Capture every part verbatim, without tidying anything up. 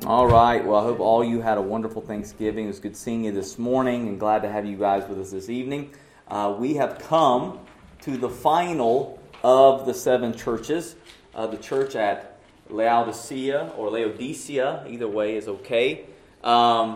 All right. Well, I hope all you had a wonderful Thanksgiving. It was good seeing you this morning and glad to have you guys with us this evening. Uh, we have come to the final of the seven churches. Uh, the church at Laodicea or Laodicea, either way is okay. Um,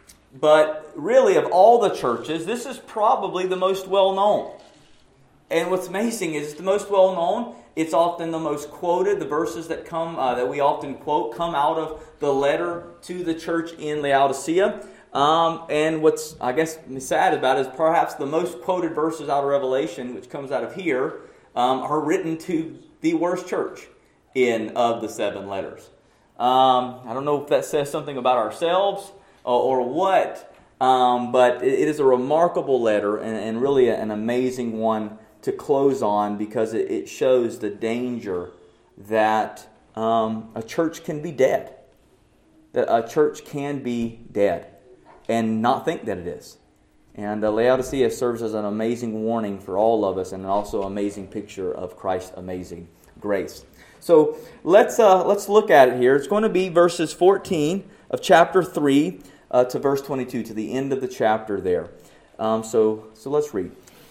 but really, of all the churches, this is probably the most well-known. And what's amazing is it's the most well-known. It's often the most quoted. The verses that come uh, that we often quote come out of the letter to the church in Laodicea. Um, and what's, I guess, sad about it is perhaps the most quoted verses out of Revelation, which comes out of here, um, are written to the worst church in of the seven letters. Um, I don't know if that says something about ourselves or, or what, um, but it, it is a remarkable letter and, and really an amazing one to close on, because it, it shows the danger that um, a church can be dead. That a church can be dead and not think that it is. And uh, Laodicea serves as an amazing warning for all of us, and also an amazing picture of Christ's amazing grace. So let's uh, let's look at it here. It's going to be verses fourteen of chapter three uh, to verse twenty-two, to the end of the chapter there. Um, so so let's read.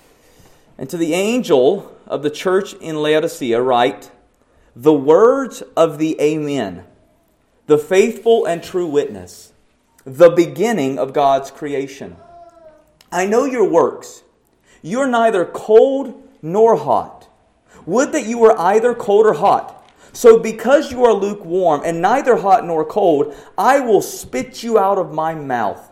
And to the angel of the church in Laodicea write, the words of the Amen, the faithful and true witness, the beginning of God's creation. I know your works. You are neither cold nor hot. Would that you were either cold or hot. So because you are lukewarm and neither hot nor cold, I will spit you out of my mouth.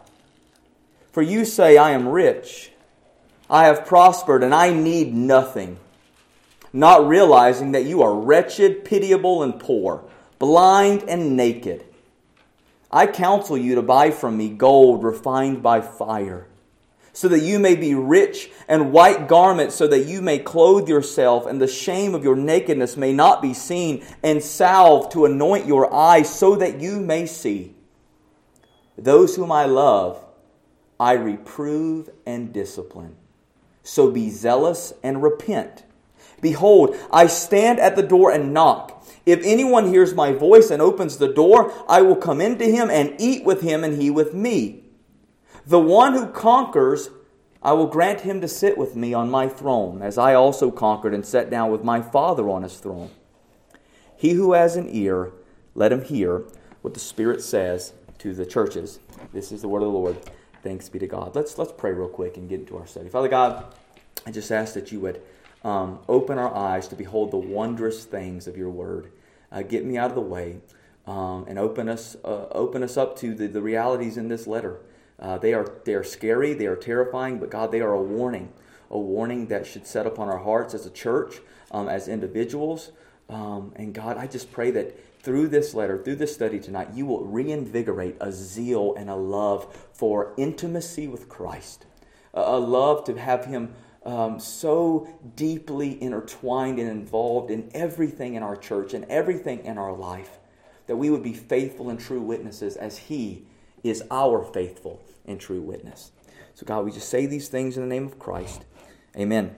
For you say, I am rich, I have prospered, and I need nothing, not realizing that you are wretched, pitiable, and poor, blind and naked. I counsel you to buy from me gold refined by fire, so that you may be rich, and white garments, so that you may clothe yourself, and the shame of your nakedness may not be seen, and salve to anoint your eyes, so that you may see. Those whom I love, I reprove and discipline. So be zealous and repent. Behold, I stand at the door and knock. If anyone hears my voice and opens the door, I will come into him and eat with him and he with me. The one who conquers, I will grant him to sit with me on my throne, as I also conquered and sat down with my Father on his throne. He who has an ear, let him hear what the Spirit says to the churches. This is the word of the Lord. Thanks be to God. Let's let's pray real quick and get into our study. Father God, I just ask that you would um, open our eyes to behold the wondrous things of your word. Uh, get me out of the way um, and open us uh, open us up to the, the realities in this letter. Uh, they are they are scary, they are terrifying, but God, they are a warning, a warning that should set upon our hearts as a church, um, as individuals. Um, and God, I just pray that through this letter, through this study tonight, you will reinvigorate a zeal and a love for intimacy with Christ. A, a love to have him um, so deeply intertwined and involved in everything in our church and everything in our life, that we would be faithful and true witnesses as he is our faithful and true witness. So God, we just say these things in the name of Christ. Amen.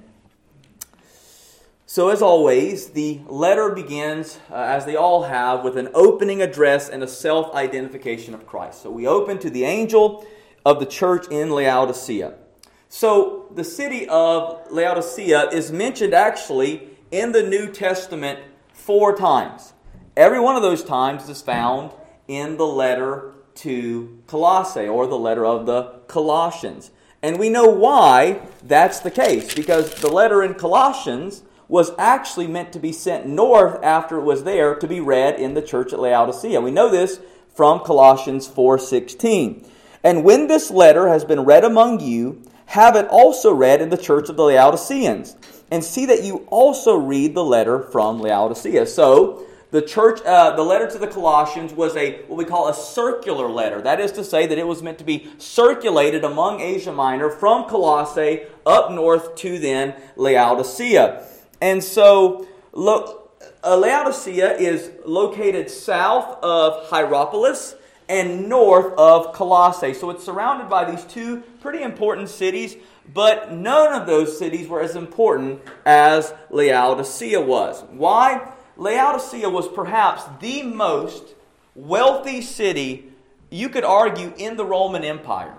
So as always, the letter begins, uh, as they all have, with an opening address and a self-identification of Christ. So we open to the angel of the church in Laodicea. So the city of Laodicea is mentioned actually in the New Testament four times. Every one of those times is found in the letter to Colossae, or the letter of the Colossians. And we know why that's the case, because the letter in Colossians was actually meant to be sent north after it was there to be read in the church at Laodicea. We know this from Colossians four sixteen. And when this letter has been read among you, have it also read in the church of the Laodiceans, and see that you also read the letter from Laodicea. So the church, uh, the letter to the Colossians was a what we call a circular letter. That is to say that it was meant to be circulated among Asia Minor from Colossae up north to then Laodicea. And so lo- uh, Laodicea is located south of Hierapolis and north of Colossae. So it's surrounded by these two pretty important cities, but none of those cities were as important as Laodicea was. Why? Laodicea was perhaps the most wealthy city, you could argue, in the Roman Empire.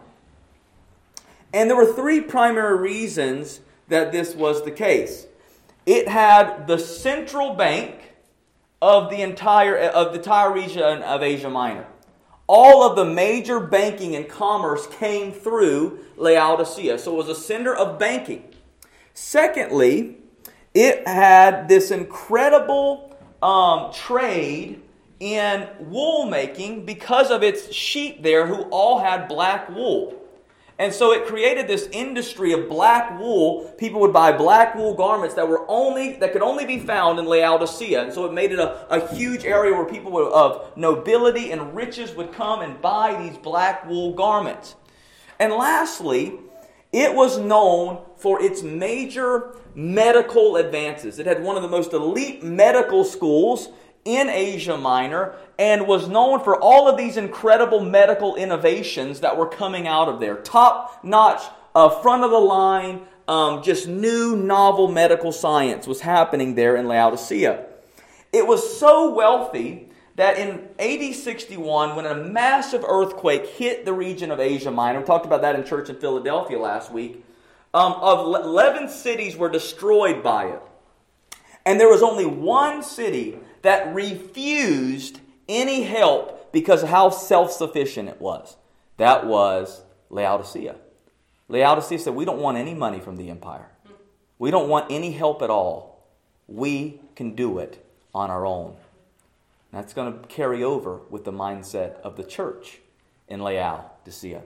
And there were three primary reasons that this was the case. It had the central bank of the entire of the entire region of Asia Minor. All of the major banking and commerce came through Laodicea. So it was a center of banking. Secondly, it had this incredible um, trade in wool making because of its sheep there who all had black wool. And so it created this industry of black wool. People would buy black wool garments that were only that could only be found in Laodicea. And so it made it a, a huge area where people would, of nobility and riches would come and buy these black wool garments. And lastly, it was known for its major medical advances. It had one of the most elite medical schools in Asia Minor and was known for all of these incredible medical innovations that were coming out of there. Top-notch, uh, front-of-the-line, um, just new, novel medical science was happening there in Laodicea. It was so wealthy that in A D sixty-one, when a massive earthquake hit the region of Asia Minor, we talked about that in church in Philadelphia last week, um, of eleven cities were destroyed by it. And there was only one city that refused any help because of how self-sufficient it was. That was Laodicea. Laodicea said, we don't want any money from the empire. We don't want any help at all. We can do it on our own. And that's going to carry over with the mindset of the church in Laodicea.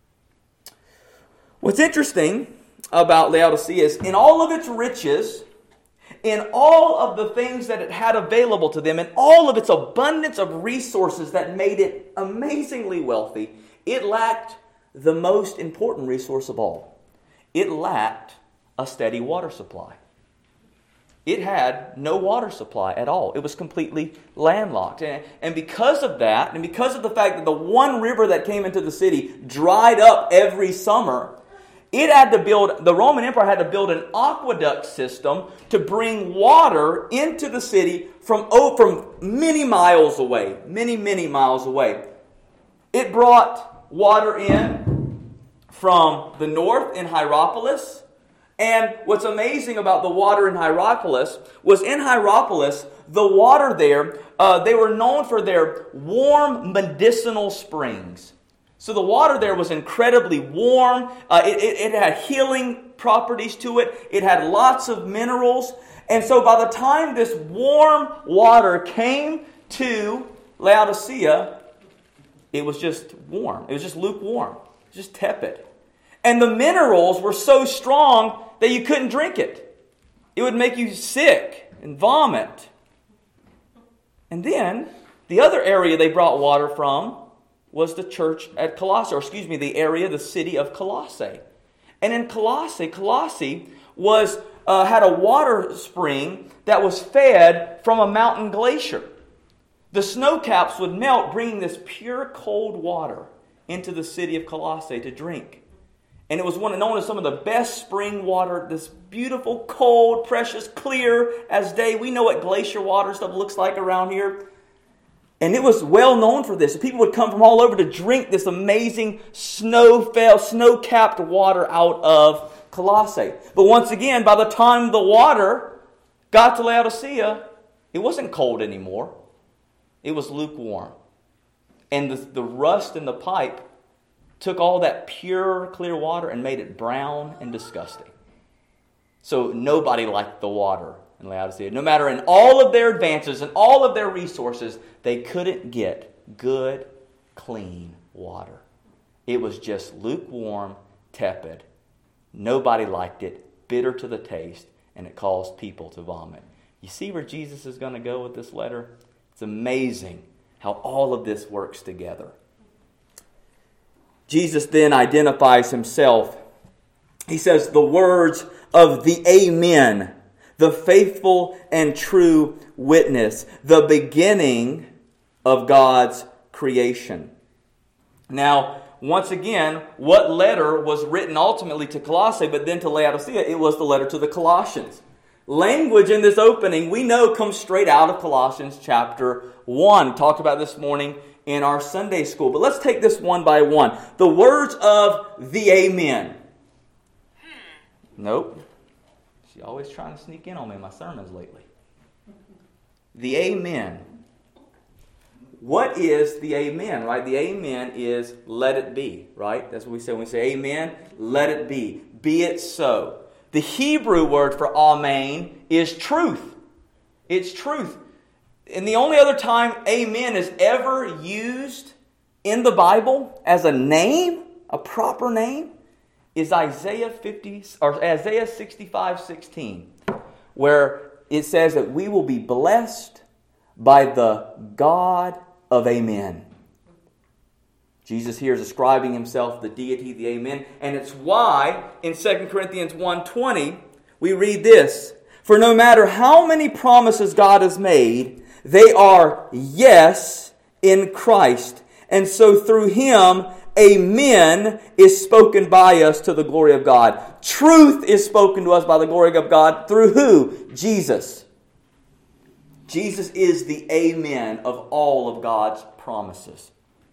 What's interesting about Laodicea is in all of its riches, in all of the things that it had available to them, in all of its abundance of resources that made it amazingly wealthy, it lacked the most important resource of all. It lacked a steady water supply. It had no water supply at all. It was completely landlocked. And, and because of that, and because of the fact that the one river that came into the city dried up every summer, It had to build, the Roman Empire had to build an aqueduct system to bring water into the city from, oh, from many miles away, many, many miles away. It brought water in from the north in Hierapolis. And what's amazing about the water in Hierapolis was in Hierapolis, the water there, uh, they were known for their warm medicinal springs. So the water there was incredibly warm. Uh, it, it, it had healing properties to it. It had lots of minerals. And so by the time this warm water came to Laodicea, it was just warm. It was just lukewarm. Just tepid. And the minerals were so strong that you couldn't drink it. It would make you sick and vomit. And then the other area they brought water from was the church at Colossae, or excuse me, the area, the city of Colossae. And in Colossae, Colossae was uh, had a water spring that was fed from a mountain glacier. The snow caps would melt, bringing this pure cold water into the city of Colossae to drink. And it was one known as some of the best spring water, this beautiful, cold, precious, clear as day. We know what glacier water stuff looks like around here. And it was well known for this. People would come from all over to drink this amazing snow-fell, snow-capped water out of Colossae. But once again, by the time the water got to Laodicea, it wasn't cold anymore. It was lukewarm. And the, the rust in the pipe took all that pure, clear water and made it brown and disgusting. So nobody liked the water in Laodicea. No matter in all of their advances and all of their resources, they couldn't get good, clean water. It was just lukewarm, tepid. Nobody liked it, bitter to the taste, and it caused people to vomit. You see where Jesus is going to go with this letter? It's amazing how all of this works together. Jesus then identifies himself. He says the words of the Amen, the faithful and true witness, the beginning of God's creation. Now, once again, what letter was written ultimately to Colossae, but then to Laodicea? It was the letter to the Colossians. language in this opening we know comes straight out of Colossians chapter one. We talked about this morning in our Sunday school. But let's take this one by one. The words of the Amen. Nope. She's always trying to sneak in on me in my sermons lately. The Amen. What is the Amen, right? The Amen is let it be, right? That's what we say when we say Amen. Let it be. Be it so. The Hebrew word for Amen is truth. It's truth. And the only other time Amen is ever used in the Bible as a name, a proper name, is Isaiah fifty or Isaiah sixty-five sixteen, where it says that we will be blessed by the God of Amen. Jesus here is ascribing himself the deity, the Amen. And it's why in Second Corinthians one twenty we read this. For no matter how many promises God has made, they are yes in Christ. And so through Him, Amen is spoken by us to the glory of God. Truth is spoken to us by the glory of God through who? Jesus. Jesus is the Amen of all of God's promises.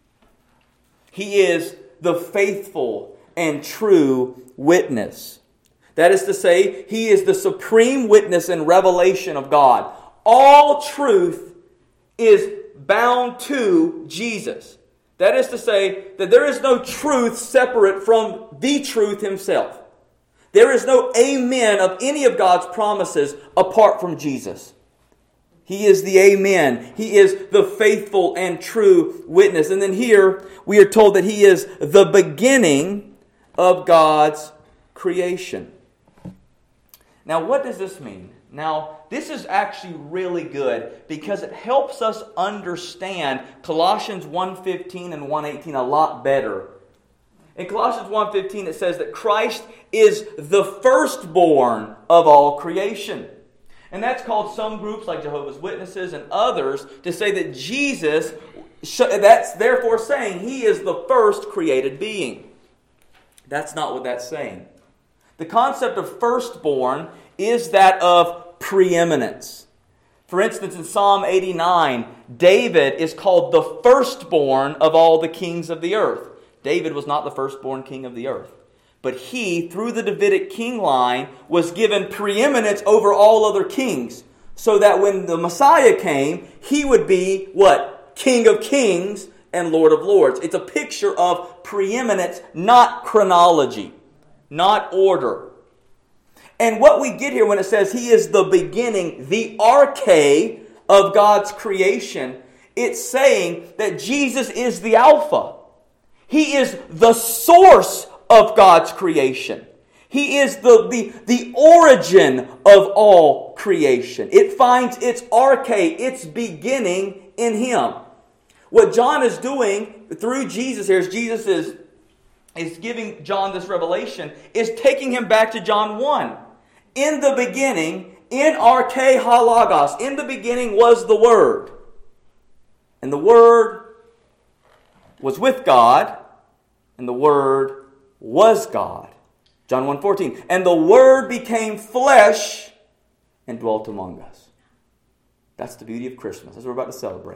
He is the faithful and true witness. That is to say, He is the supreme witness and revelation of God. All truth is bound to Jesus. That is to say, that there is no truth separate from the truth Himself. There is no amen of any of God's promises apart from Jesus. He is the Amen. He is the faithful and true witness. And then here we are told that He is the beginning of God's creation. Now, what does this mean? Now, this is actually really good because it helps us understand Colossians one fifteen and one eighteen a lot better. In Colossians one fifteen it says that Christ is the firstborn of all creation. And that's called some groups like Jehovah's Witnesses and others to say that Jesus, that's therefore saying He is the first created being. That's not what that's saying. The concept of firstborn is that of preeminence. For instance, in Psalm eighty-nine, David is called the firstborn of all the kings of the earth. David was not the firstborn king of the earth. But he, through the Davidic king line, was given preeminence over all other kings. So that when the Messiah came, He would be, what? King of kings and Lord of lords. It's a picture of preeminence, not chronology, not order. And what we get here when it says He is the beginning, the arche of God's creation, it's saying that Jesus is the Alpha. He is the source of God's creation. He is the, the, the origin of all creation. It finds its arche, its beginning in Him. What John is doing through Jesus here, as Jesus is, is giving John this revelation, is taking him back to John one. In the beginning, in arche halagos, in the beginning was the Word. And the Word was with God, and the Word was God. John one fourteen. And the Word became flesh and dwelt among us. That's the beauty of Christmas. That's what we're about to celebrate.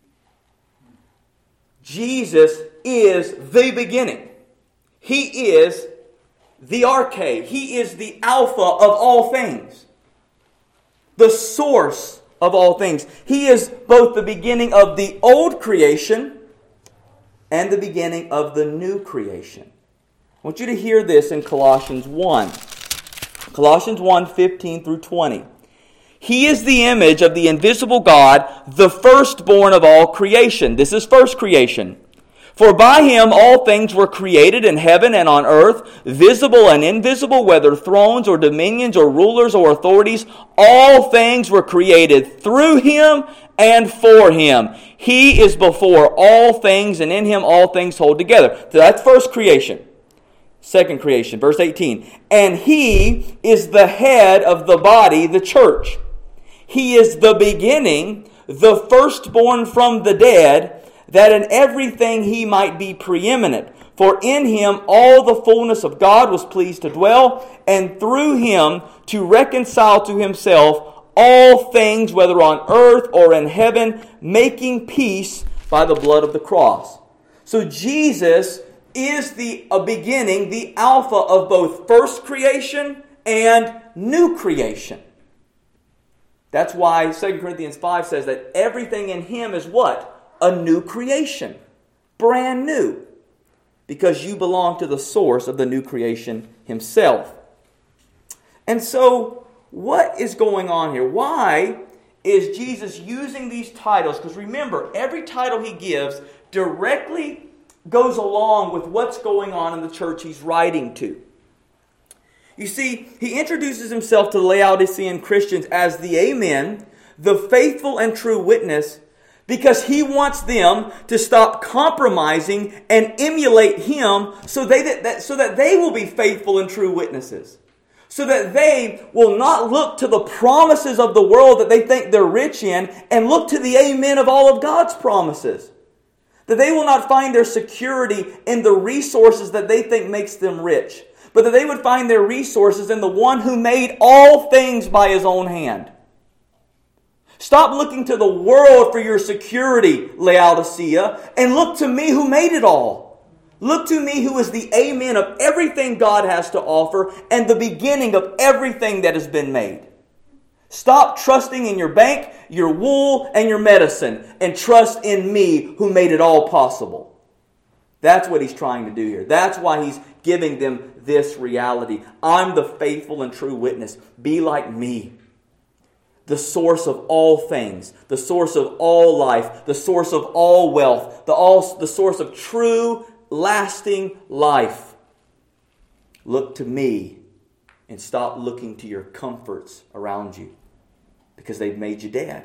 Jesus is the beginning. He is the arche. He is the Alpha of all things. The source of all things. He is both the beginning of the old creation and the beginning of the new creation. I want you to hear this in Colossians one. Colossians one, fifteen through twenty. He is the image of the invisible God, the firstborn of all creation. This is first creation. For by Him all things were created in heaven and on earth, visible and invisible, whether thrones or dominions or rulers or authorities. All things were created through Him and for Him. He is before all things, and in Him all things hold together. So that's first creation. Second creation, verse eighteen. And He is the head of the body, the church. He is the beginning, the firstborn from the dead, that in everything he might be preeminent. For in him all the fullness of God was pleased to dwell, and through him to reconcile to himself all things, whether on earth or in heaven, making peace by the blood of the cross. So Jesus is the a beginning, the alpha of both first creation and new creation. That's why Second Corinthians five says that everything in him is what? A new creation. Brand new. Because you belong to the source of the new creation himself. And so, what is going on here? Why is Jesus using these titles? Because remember, every title he gives directly goes along with what's going on in the church he's writing to. You see, he introduces himself to the Laodicean Christians as the Amen, the faithful and true witness, because he wants them to stop compromising and emulate him so, they, that, that, so that they will be faithful and true witnesses. So that they will not look to the promises of the world that they think they're rich in and look to the amen of all of God's promises. That they will not find their security in the resources that they think makes them rich, but that they would find their resources in the one who made all things by his own hand. Stop looking to the world for your security, Laodicea, and look to me who made it all. Look to me who is the amen of everything God has to offer and the beginning of everything that has been made. Stop trusting in your bank, your wool, and your medicine, and trust in me who made it all possible. That's what he's trying to do here. That's why he's giving them this reality. I'm the faithful and true witness. Be like me. The source of all things, the source of all life, the source of all wealth, the, all, the source of true, lasting life. Look to me and stop looking to your comforts around you because they've made you dead.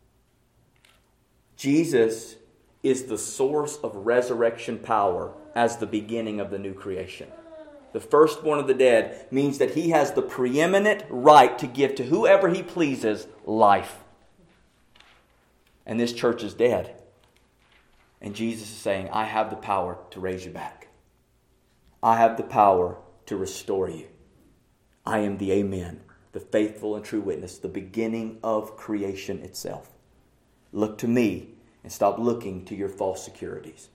Jesus is the source of resurrection power as the beginning of the new creation. The firstborn of the dead means that he has the preeminent right to give to whoever he pleases life. And this church is dead. And Jesus is saying, I have the power to raise you back. I have the power to restore you. I am the Amen, the faithful and true witness, the beginning of creation itself. Look to me and stop looking to your false securities.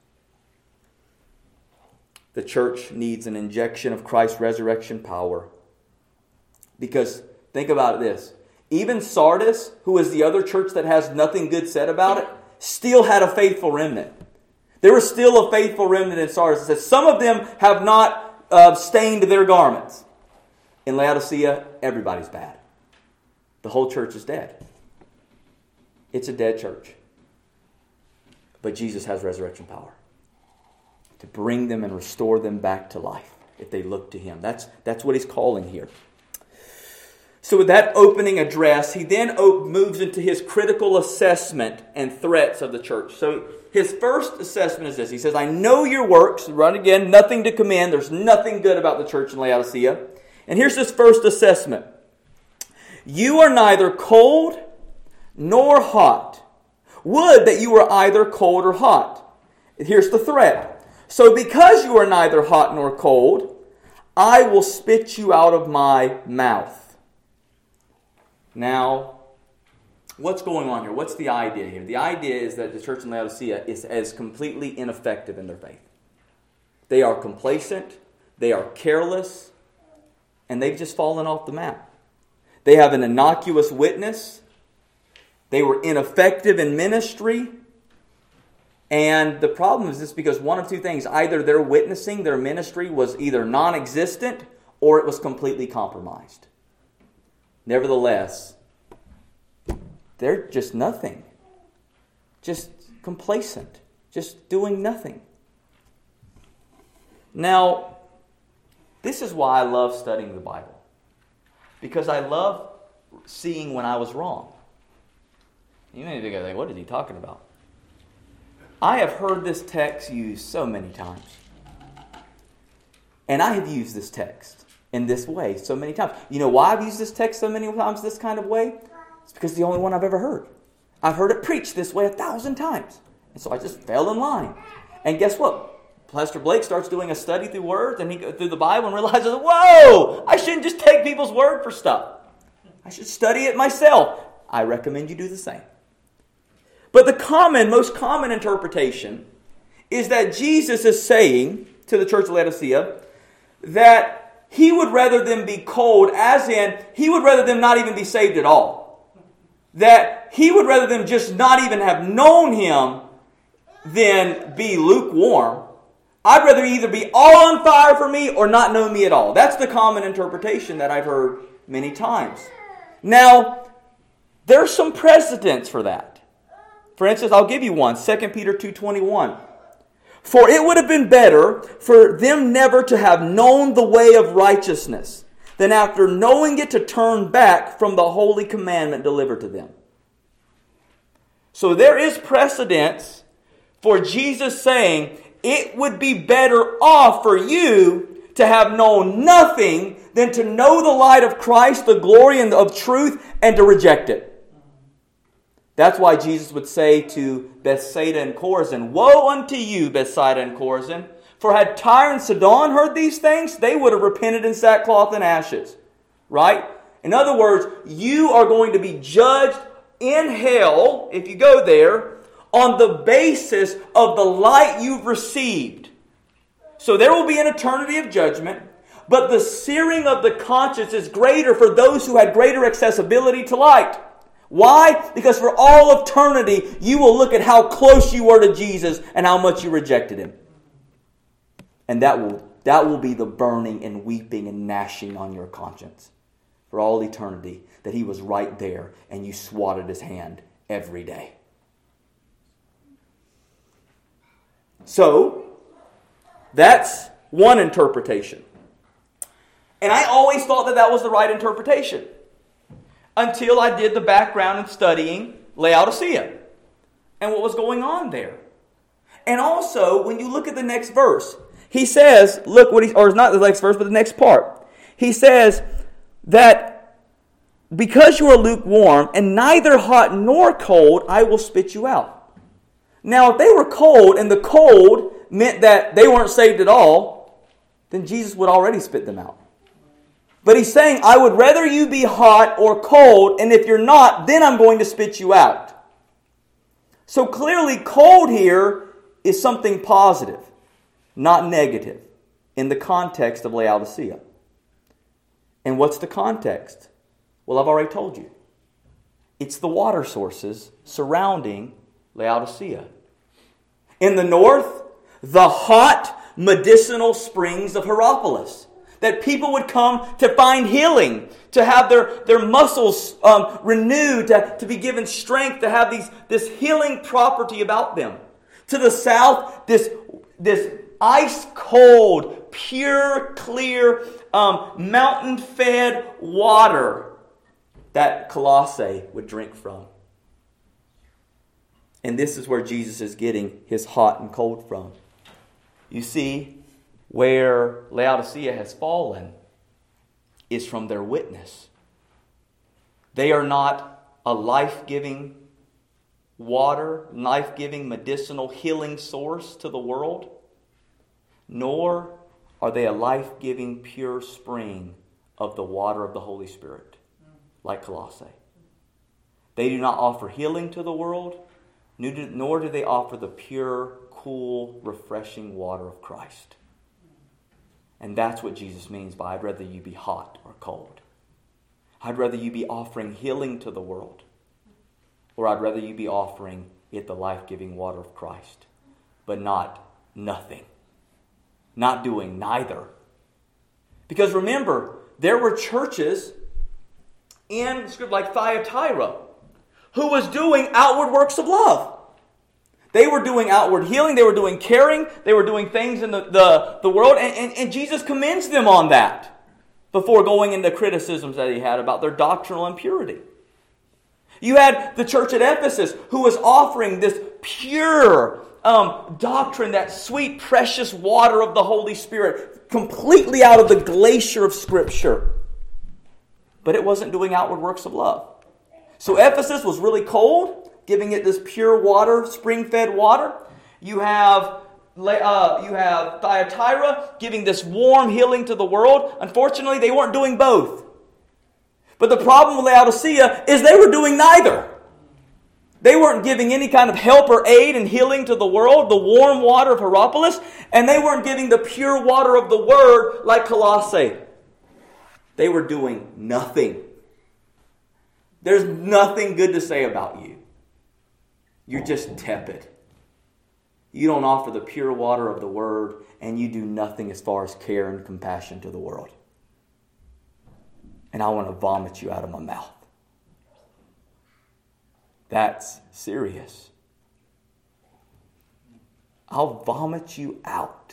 The church needs an injection of Christ's resurrection power. Because, think about this. Even Sardis, who is the other church that has nothing good said about it, still had a faithful remnant. There was still a faithful remnant in Sardis. It says some of them have not uh, stained their garments. In Laodicea, everybody's bad. The whole church is dead. It's a dead church. But Jesus has resurrection power to bring them and restore them back to life if they look to him. That's, that's what he's calling here. So with that opening address, he then moves into his critical assessment and threats of the church. So his first assessment is this. He says, I know your works. Run again, nothing to commend. There's nothing good about the church in Laodicea. And here's his first assessment. You are neither cold nor hot. Would that you were either cold or hot. Here's the threat. So because you are neither hot nor cold, I will spit you out of my mouth. Now, what's going on here? What's the idea here? The idea is that the church in Laodicea is as completely ineffective in their faith. They are complacent, they are careless, and they've just fallen off the map. They have an innocuous witness. They were ineffective in ministry. And the problem is this because one of two things. Either their witnessing, their ministry was either non-existent or it was completely compromised. Nevertheless, they're just nothing. Just complacent. Just doing nothing. Now, this is why I love studying the Bible. Because I love seeing when I was wrong. You may be like, what is he talking about? I have heard this text used so many times. And I have used this text in this way so many times. You know why I've used this text so many times this kind of way? It's because it's the only one I've ever heard. I've heard it preached this way a thousand times. And so I just fell in line. And guess what? Pastor Blake starts doing a study through words and he through the Bible and realizes, whoa, I shouldn't just take people's word for stuff. I should study it myself. I recommend you do the same. But the common, most common interpretation is that Jesus is saying to the church of Laodicea that he would rather them be cold, as in, he would rather them not even be saved at all. That he would rather them just not even have known him than be lukewarm. I'd rather either be all on fire for me or not know me at all. That's the common interpretation that I've heard many times. Now, there's some precedents for that. For instance, I'll give you one. Second Peter two twenty-one. For it would have been better for them never to have known the way of righteousness than after knowing it to turn back from the holy commandment delivered to them. So there is precedence for Jesus saying, it would be better off for you to have known nothing than to know the light of Christ, the glory and of truth, and to reject it. That's why Jesus would say to Bethsaida and Chorazin, woe unto you, Bethsaida and Chorazin, for had Tyre and Sidon heard these things, they would have repented in sackcloth and ashes. Right? In other words, you are going to be judged in hell, if you go there, on the basis of the light you've received. So there will be an eternity of judgment, but the searing of the conscience is greater for those who had greater accessibility to light. Why? Because for all eternity, you will look at how close you were to Jesus and how much you rejected him. And that will, that will be the burning and weeping and gnashing on your conscience for all eternity, that he was right there and you swatted his hand every day. So, that's one interpretation. And I always thought that that was the right interpretation until I did the background and studying Laodicea and what was going on there. And also, when you look at the next verse, he says, look what he, or it's not the next verse, but the next part. He says that because you are lukewarm and neither hot nor cold, I will spit you out. Now, if they were cold and the cold meant that they weren't saved at all, then Jesus would already spit them out. But he's saying, I would rather you be hot or cold, and if you're not, then I'm going to spit you out. So clearly, cold here is something positive, not negative, in the context of Laodicea. And what's the context? Well, I've already told you. It's the water sources surrounding Laodicea. In the north, the hot medicinal springs of Hierapolis, that people would come to find healing, to have their, their muscles um, renewed, to, to be given strength, to have these this healing property about them. To the south, this, this ice-cold, pure, clear, um, mountain-fed water that Colossae would drink from. And this is where Jesus is getting his hot and cold from. You see, where Laodicea has fallen is from their witness. They are not a life-giving water, life-giving medicinal healing source to the world, nor are they a life-giving pure spring of the water of the Holy Spirit, like Colossae. They do not offer healing to the world, nor do they offer the pure, cool, refreshing water of Christ. And that's what Jesus means by I'd rather you be hot or cold. I'd rather you be offering healing to the world, or I'd rather you be offering it the life-giving water of Christ, but not nothing. Not doing neither. Because remember, there were churches in script like Thyatira who was doing outward works of love. They were doing outward healing. They were doing caring. They were doing things in the, the, the world. And, and, and Jesus commends them on that before going into criticisms that he had about their doctrinal impurity. You had the church at Ephesus who was offering this pure um, doctrine, that sweet, precious water of the Holy Spirit, completely out of the glacier of Scripture. But it wasn't doing outward works of love. So Ephesus was really cold, giving it this pure water, spring-fed water. You have uh, you have Thyatira giving this warm healing to the world. Unfortunately, they weren't doing both. But the problem with Laodicea is they were doing neither. They weren't giving any kind of help or aid and healing to the world, the warm water of Hierapolis, and they weren't giving the pure water of the Word like Colossae. They were doing nothing. There's nothing good to say about you. You're just tepid. You don't offer the pure water of the Word, and you do nothing as far as care and compassion to the world. And I want to vomit you out of my mouth. That's serious. I'll vomit you out.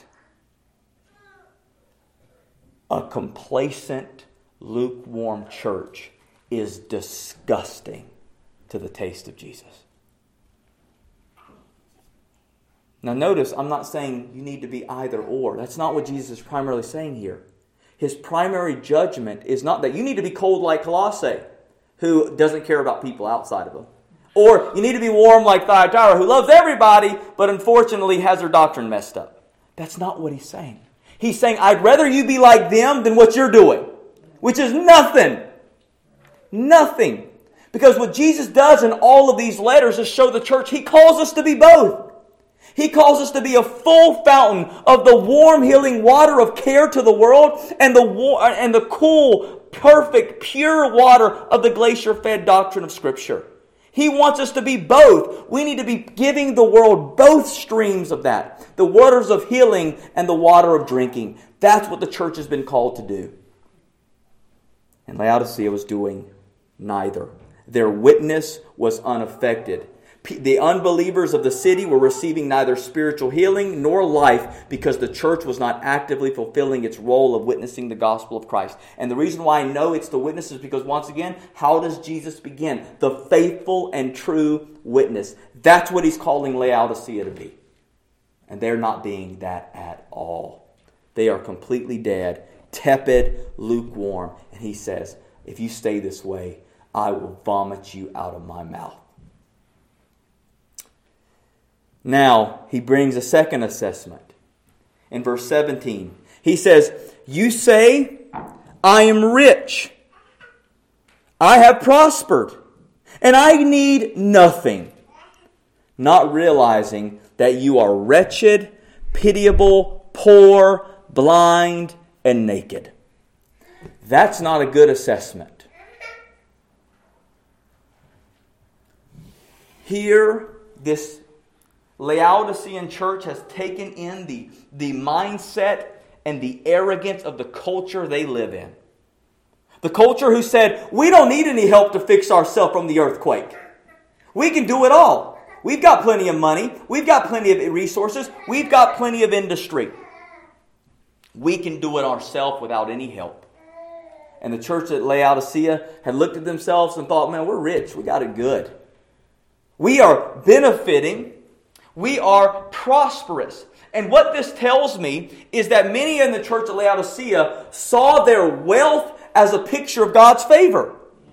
A complacent, lukewarm church is disgusting to the taste of Jesus. Now notice, I'm not saying you need to be either or. That's not what Jesus is primarily saying here. His primary judgment is not that you need to be cold like Colossae, who doesn't care about people outside of them. Or you need to be warm like Thyatira, who loves everybody, but unfortunately has their doctrine messed up. That's not what he's saying. He's saying, I'd rather you be like them than what you're doing, which is nothing. Nothing. Because what Jesus does in all of these letters is show the church he calls us to be both. He calls us to be a full fountain of the warm, healing water of care to the world and the war- and the cool, perfect, pure water of the glacier-fed doctrine of Scripture. He wants us to be both. We need to be giving the world both streams of that. The waters of healing and the water of drinking. That's what the church has been called to do. And Laodicea was doing neither. Their witness was unaffected. The unbelievers of the city were receiving neither spiritual healing nor life because the church was not actively fulfilling its role of witnessing the gospel of Christ. And the reason why I know it's the witness is because, once again, how does Jesus begin? The faithful and true witness. That's what he's calling Laodicea to be. And they're not being that at all. They are completely dead, tepid, lukewarm. And he says, if you stay this way, I will vomit you out of my mouth. Now, he brings a second assessment. In verse seventeen, he says, you say, I am rich. I have prospered, and I need nothing. Not realizing that you are wretched, pitiable, poor, blind, and naked. That's not a good assessment. Here, this Laodicean church has taken in the, the mindset and the arrogance of the culture they live in. The culture who said, we don't need any help to fix ourselves from the earthquake. We can do it all. We've got plenty of money. We've got plenty of resources. We've got plenty of industry. We can do it ourselves without any help. And the church at Laodicea had looked at themselves and thought, man, we're rich. We got it good. We are benefiting. We are prosperous. And what this tells me is that many in the church of Laodicea saw their wealth as a picture of God's favor.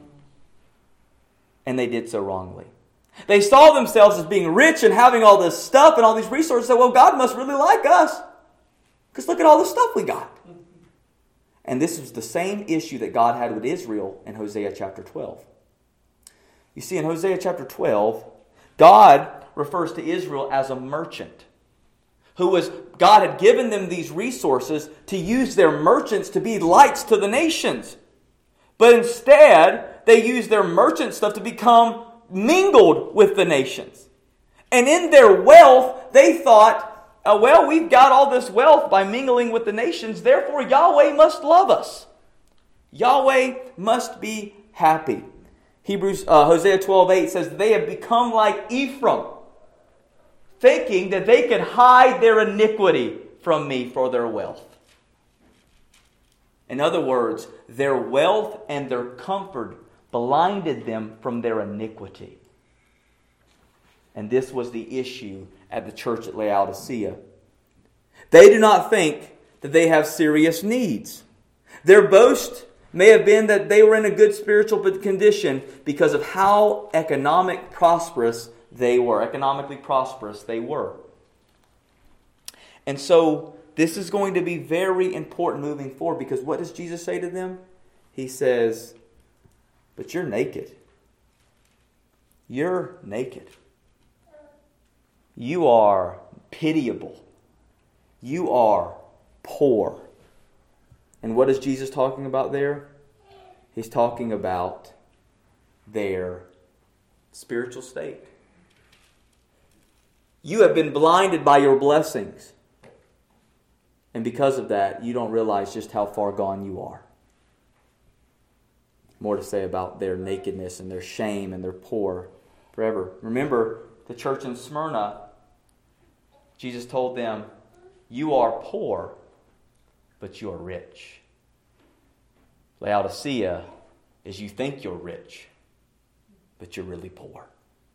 And they did so wrongly. They saw themselves as being rich and having all this stuff and all these resources. And said, well, God must really like us. Because look at all the stuff we got. And this is the same issue that God had with Israel in Hosea chapter twelve. You see, in Hosea chapter twelve, God refers to Israel as a merchant. Who was, God had given them these resources to use their merchants to be lights to the nations. But instead, they used their merchant stuff to become mingled with the nations. And in their wealth, they thought, oh, well, we've got all this wealth by mingling with the nations, therefore Yahweh must love us. Yahweh must be happy. Hebrews uh, Hosea twelve eight says, they have become like Ephraim, thinking that they could hide their iniquity from me for their wealth. In other words, their wealth and their comfort blinded them from their iniquity. And this was the issue at the church at Laodicea. They do not think that they have serious needs. Their boast May have been that they were in a good spiritual condition because of how economic prosperous they were. Economically prosperous they were. And so this is going to be very important moving forward, because what does Jesus say to them? He says, but you're naked. You're naked. You are pitiable. You are poor. And what is Jesus talking about there? He's talking about their spiritual state. You have been blinded by your blessings. And because of that, you don't realize just how far gone you are. More to say about their nakedness and their shame and their poor forever. Remember, the church in Smyrna, Jesus told them, you are poor, but you are rich. Laodicea is you think you're rich, but you're really poor.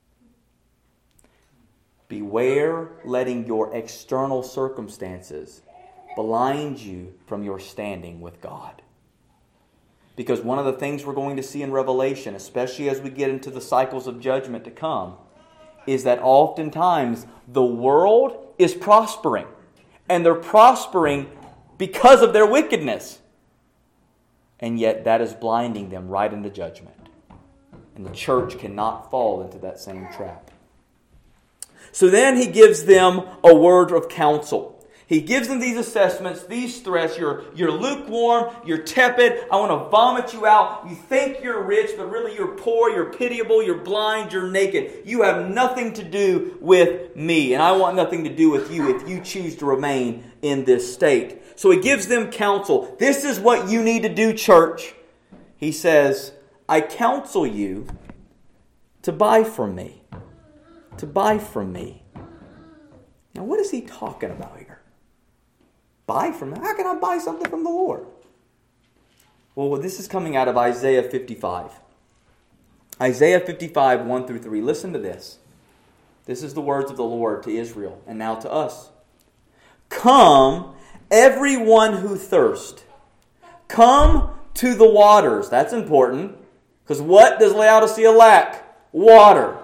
Beware letting your external circumstances blind you from your standing with God. Because one of the things we're going to see in Revelation, especially as we get into the cycles of judgment to come, is that oftentimes the world is prospering. And they're prospering because of their wickedness. And yet that is blinding them right into judgment. And the church cannot fall into that same trap. So then he gives them a word of counsel. He gives them these assessments, these threats. You're, you're lukewarm, you're tepid, I want to vomit you out. You think you're rich, but really you're poor, you're pitiable, you're blind, you're naked. You have nothing to do with me, and I want nothing to do with you if you choose to remain in this state. So he gives them counsel. This is what you need to do, church. He says, I counsel you to buy from me. To buy from me. Now what is he talking about here? Buy from him? How can I buy something from the Lord? Well, this is coming out of Isaiah fifty-five. Isaiah fifty-five, one through three. Listen to this. This is the words of the Lord to Israel and now to us. Come, everyone who thirsts. Come to the waters. That's important. Because what does Laodicea lack? Water.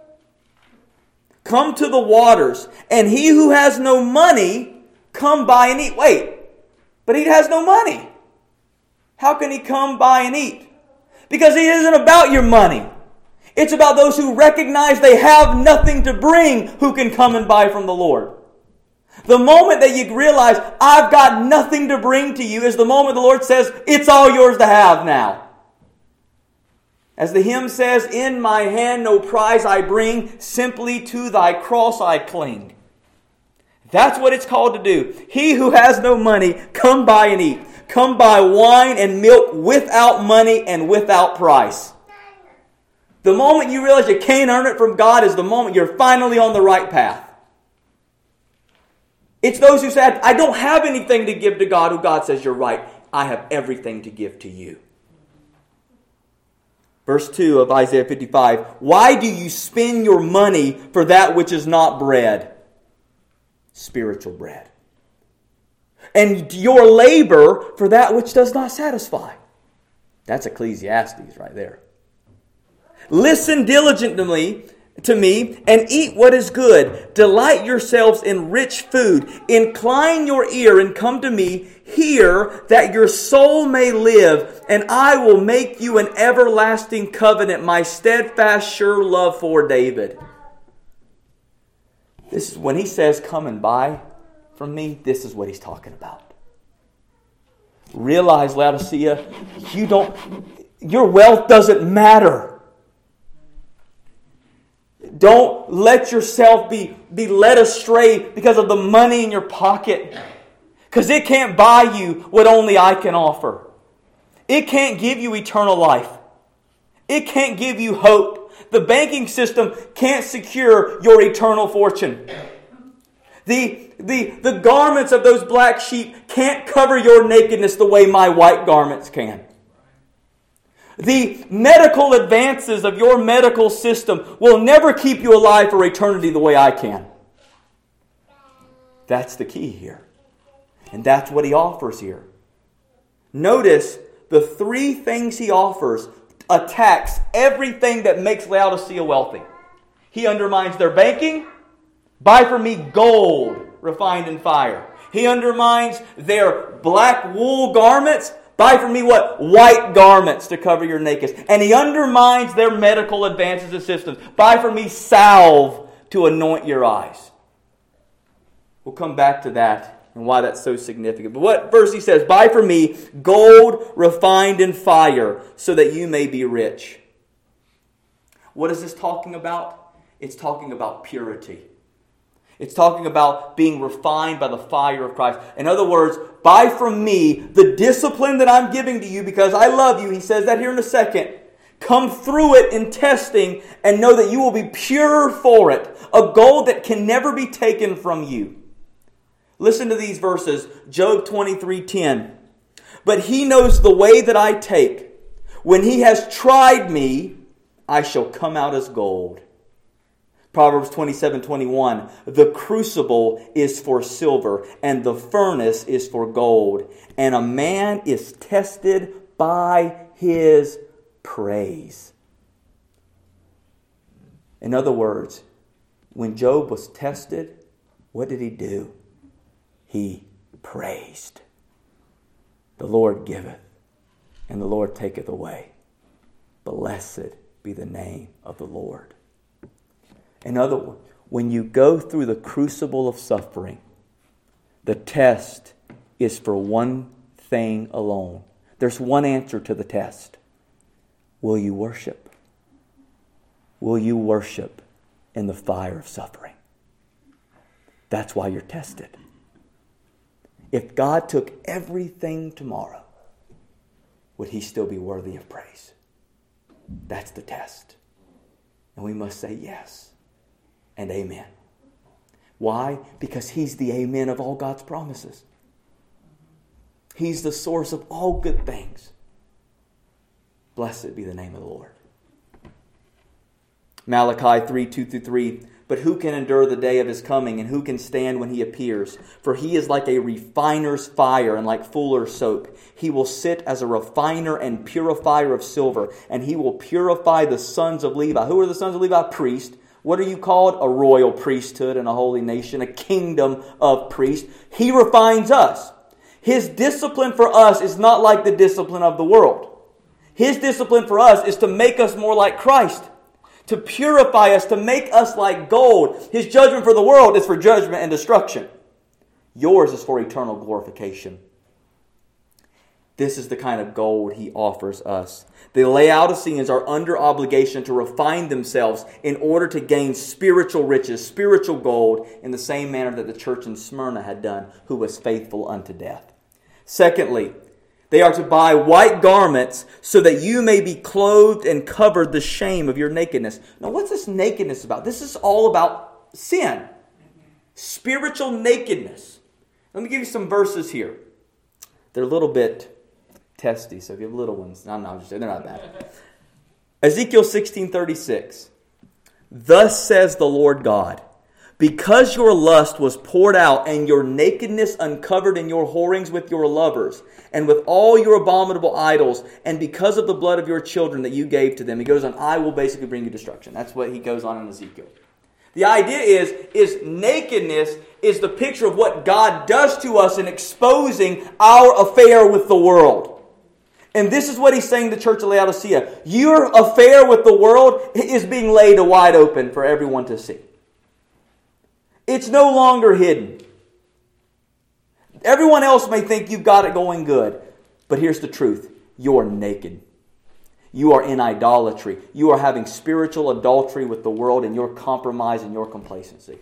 Come to the waters. And he who has no money, come buy and eat. Wait, but he has no money. How can he come buy and eat? Because it isn't about your money. It's about those who recognize they have nothing to bring who can come and buy from the Lord. The moment that you realize, I've got nothing to bring to you, is the moment the Lord says, it's all yours to have now. As the hymn says, in my hand no prize I bring, simply to thy cross I cling. That's what it's called to do. He who has no money, come buy and eat. Come buy wine and milk without money and without price. The moment you realize you can't earn it from God is the moment you're finally on the right path. It's those who said, I don't have anything to give to God, who God says, you're right. I have everything to give to you. Verse two of Isaiah fifty-five. Why do you spend your money for that which is not bread? Spiritual bread. And your labor for that which does not satisfy. That's Ecclesiastes right there. Listen diligently to me and eat what is good. Delight yourselves in rich food. Incline your ear and come to me. Hear that your soul may live, and I will make you an everlasting covenant, my steadfast, sure love for David. This is when he says, come and buy from me, this is what he's talking about. Realize, Laodicea, you don't, your wealth doesn't matter. Don't let yourself be, be led astray because of the money in your pocket. Because it can't buy you what only I can offer. It can't give you eternal life. It can't give you hope. The banking system can't secure your eternal fortune. The, the, the garments of those black sheep can't cover your nakedness the way my white garments can. The medical advances of your medical system will never keep you alive for eternity the way I can. That's the key here. And that's what he offers here. Notice, the three things he offers attacks everything that makes Laodicea wealthy. He undermines their banking. Buy from me gold refined in fire. He undermines their black wool garments. Buy from me what? White garments to cover your nakedness. And he undermines their medical advances and systems. Buy from me salve to anoint your eyes. We'll come back to that and why that's so significant. But what verse he says? Buy from me gold refined in fire so that you may be rich. What is this talking about? It's talking about purity. It's talking about being refined by the fire of Christ. In other words, buy from me the discipline that I'm giving to you because I love you. He says that here in a second. Come through it in testing and know that you will be pure for it. A gold that can never be taken from you. Listen to these verses. Job twenty-three ten. But he knows the way that I take. When he has tried me, I shall come out as gold. Proverbs twenty-seven twenty-one. The crucible is for silver, and the furnace is for gold. And a man is tested by his praise. In other words, when Job was tested, what did he do? He praised. The Lord giveth, and the Lord taketh away. Blessed be the name of the Lord. In other words, when you go through the crucible of suffering, the test is for one thing alone. There's one answer to the test. Will you worship? Will you worship in the fire of suffering? That's why you're tested. If God took everything tomorrow, would he still be worthy of praise? That's the test. And we must say yes. And amen. Why? Because he's the amen of all God's promises. He's the source of all good things. Blessed be the name of the Lord. Malachi three, two through three. But who can endure the day of his coming, and who can stand when he appears? For he is like a refiner's fire and like fuller's soap. He will sit as a refiner and purifier of silver, and he will purify the sons of Levi. Who are the sons of Levi? Priests. What are you called? A royal priesthood and a holy nation, a kingdom of priests. He refines us. His discipline for us is not like the discipline of the world. His discipline for us is to make us more like Christ, to purify us, to make us like gold. His judgment for the world is for judgment and destruction. Yours is for eternal glorification. This is the kind of gold he offers us. The Laodiceans are under obligation to refine themselves in order to gain spiritual riches, spiritual gold, in the same manner that the church in Smyrna had done, who was faithful unto death. Secondly, they are to buy white garments so that you may be clothed and covered the shame of your nakedness. Now, what's this nakedness about? This is all about sin. Spiritual nakedness. Let me give you some verses here. They're a little bit testy, so if you have little ones, no, no, I'm just saying, they're not bad. Ezekiel sixteen thirty-six. Thus says the Lord God, because your lust was poured out and your nakedness uncovered in your whorings with your lovers and with all your abominable idols, and because of the blood of your children that you gave to them. He goes on, I will basically bring you destruction. That's what he goes on in Ezekiel. The idea is, is nakedness is the picture of what God does to us in exposing our affair with the world. And this is what he's saying to the church of Laodicea. Your affair with the world is being laid wide open for everyone to see. It's no longer hidden. Everyone else may think you've got it going good. But here's the truth. You're naked. You are in idolatry. You are having spiritual adultery with the world, and your compromise and your complacency.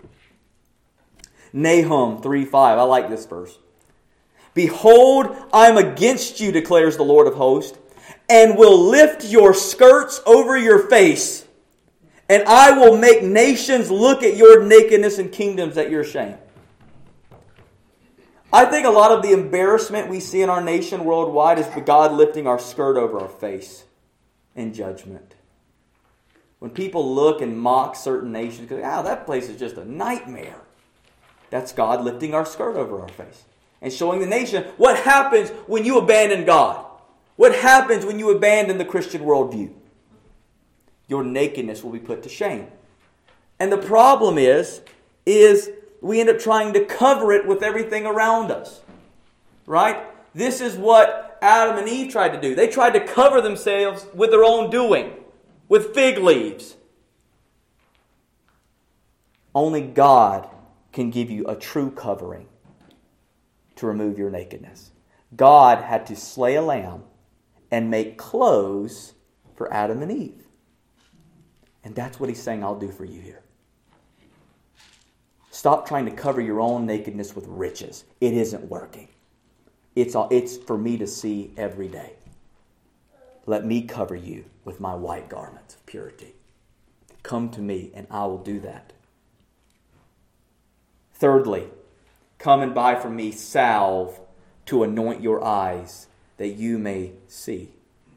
Nahum three five. I like this verse. Behold, I am against you, declares the Lord of hosts, and will lift your skirts over your face, and I will make nations look at your nakedness and kingdoms at your shame. I think a lot of the embarrassment we see in our nation worldwide is God lifting our skirt over our face in judgment. When people look and mock certain nations, go, oh, that place is just a nightmare. That's God lifting our skirt over our face and showing the nation what happens when you abandon God. What happens when you abandon the Christian worldview? Your nakedness will be put to shame. And the problem is, is we end up trying to cover it with everything around us. Right? This is what Adam and Eve tried to do. They tried to cover themselves with their own doing, with fig leaves. Only God can give you a true covering to remove your nakedness. God had to slay a lamb and make clothes for Adam and Eve. And that's what He's saying, I'll do for you here. Stop trying to cover your own nakedness with riches. It isn't working. It's, all, it's for me to see every day. Let me cover you with my white garments of purity. Come to me and I will do that. Thirdly, come and buy from me salve to anoint your eyes that you may see.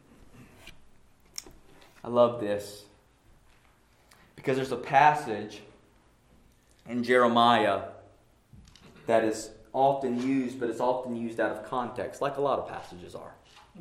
I love this because there's a passage in Jeremiah that is often used, but it's often used out of context, like a lot of passages are.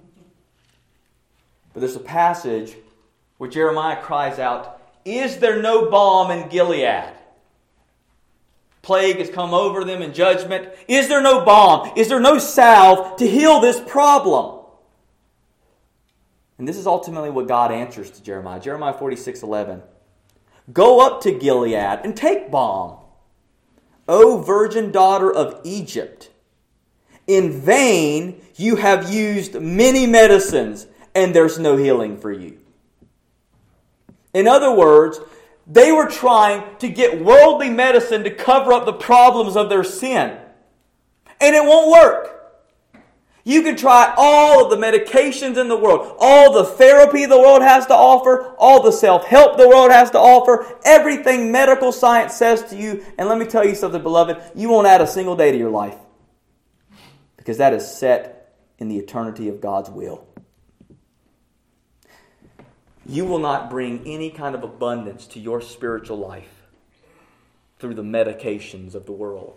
But there's a passage where Jeremiah cries out, "Is there no balm in Gilead? Plague has come over them in judgment. Is there no balm? Is there no salve to heal this problem?" And this is ultimately what God answers to Jeremiah. Jeremiah forty-six eleven. "Go up to Gilead and take balm, O virgin daughter of Egypt. In vain you have used many medicines, and there's no healing for you." In other words, they were trying to get worldly medicine to cover up the problems of their sin. And it won't work. You can try all of the medications in the world, all the therapy the world has to offer, all the self-help the world has to offer, everything medical science says to you. And let me tell you something, beloved, you won't add a single day to your life. Because that is set in the eternity of God's will. You will not bring any kind of abundance to your spiritual life through the medications of the world.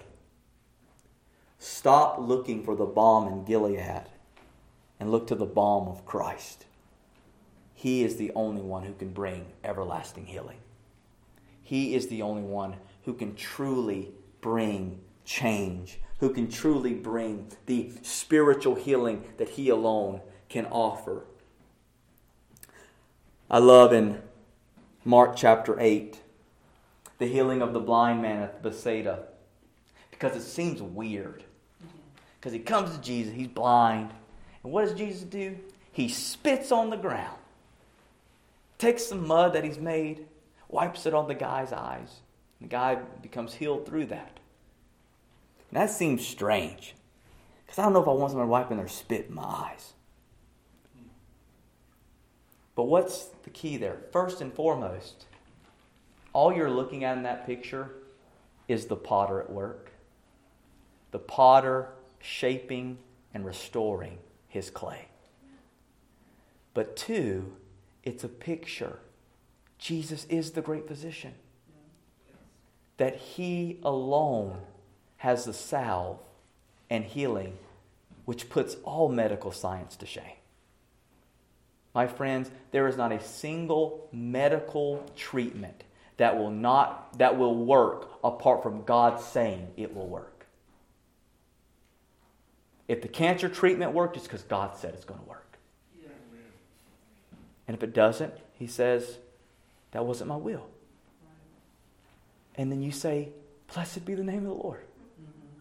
Stop looking for the balm in Gilead and look to the balm of Christ. He is the only one who can bring everlasting healing. He is the only one who can truly bring change, who can truly bring the spiritual healing that He alone can offer. I love in Mark chapter eight, the healing of the blind man at Bethsaida, because it seems weird. Because he comes to Jesus, he's blind. And what does Jesus do? He spits on the ground, takes some mud that he's made, wipes it on the guy's eyes. The guy becomes healed through that. And that seems strange. Because I don't know if I want someone wiping their spit in my eyes. But what's the key there? First and foremost, all you're looking at in that picture is the potter at work. The potter shaping and restoring his clay. But two, it's a picture. Jesus is the great physician. That He alone has the salve and healing which puts all medical science to shame. My friends, there is not a single medical treatment that will not that will work apart from God saying it will work. If the cancer treatment worked, it's because God said it's going to work. Yeah. And if it doesn't, He says, that wasn't my will. Right. And then you say, blessed be the name of the Lord. Mm-hmm.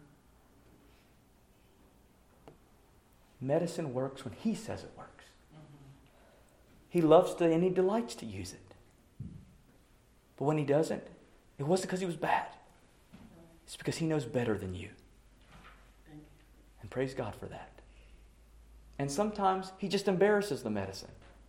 Medicine works when He says it works. Mm-hmm. He loves to and He delights to use it. But when He doesn't, it wasn't because He was bad. It's because He knows better than you. And praise God for that. And sometimes He just embarrasses the medicine.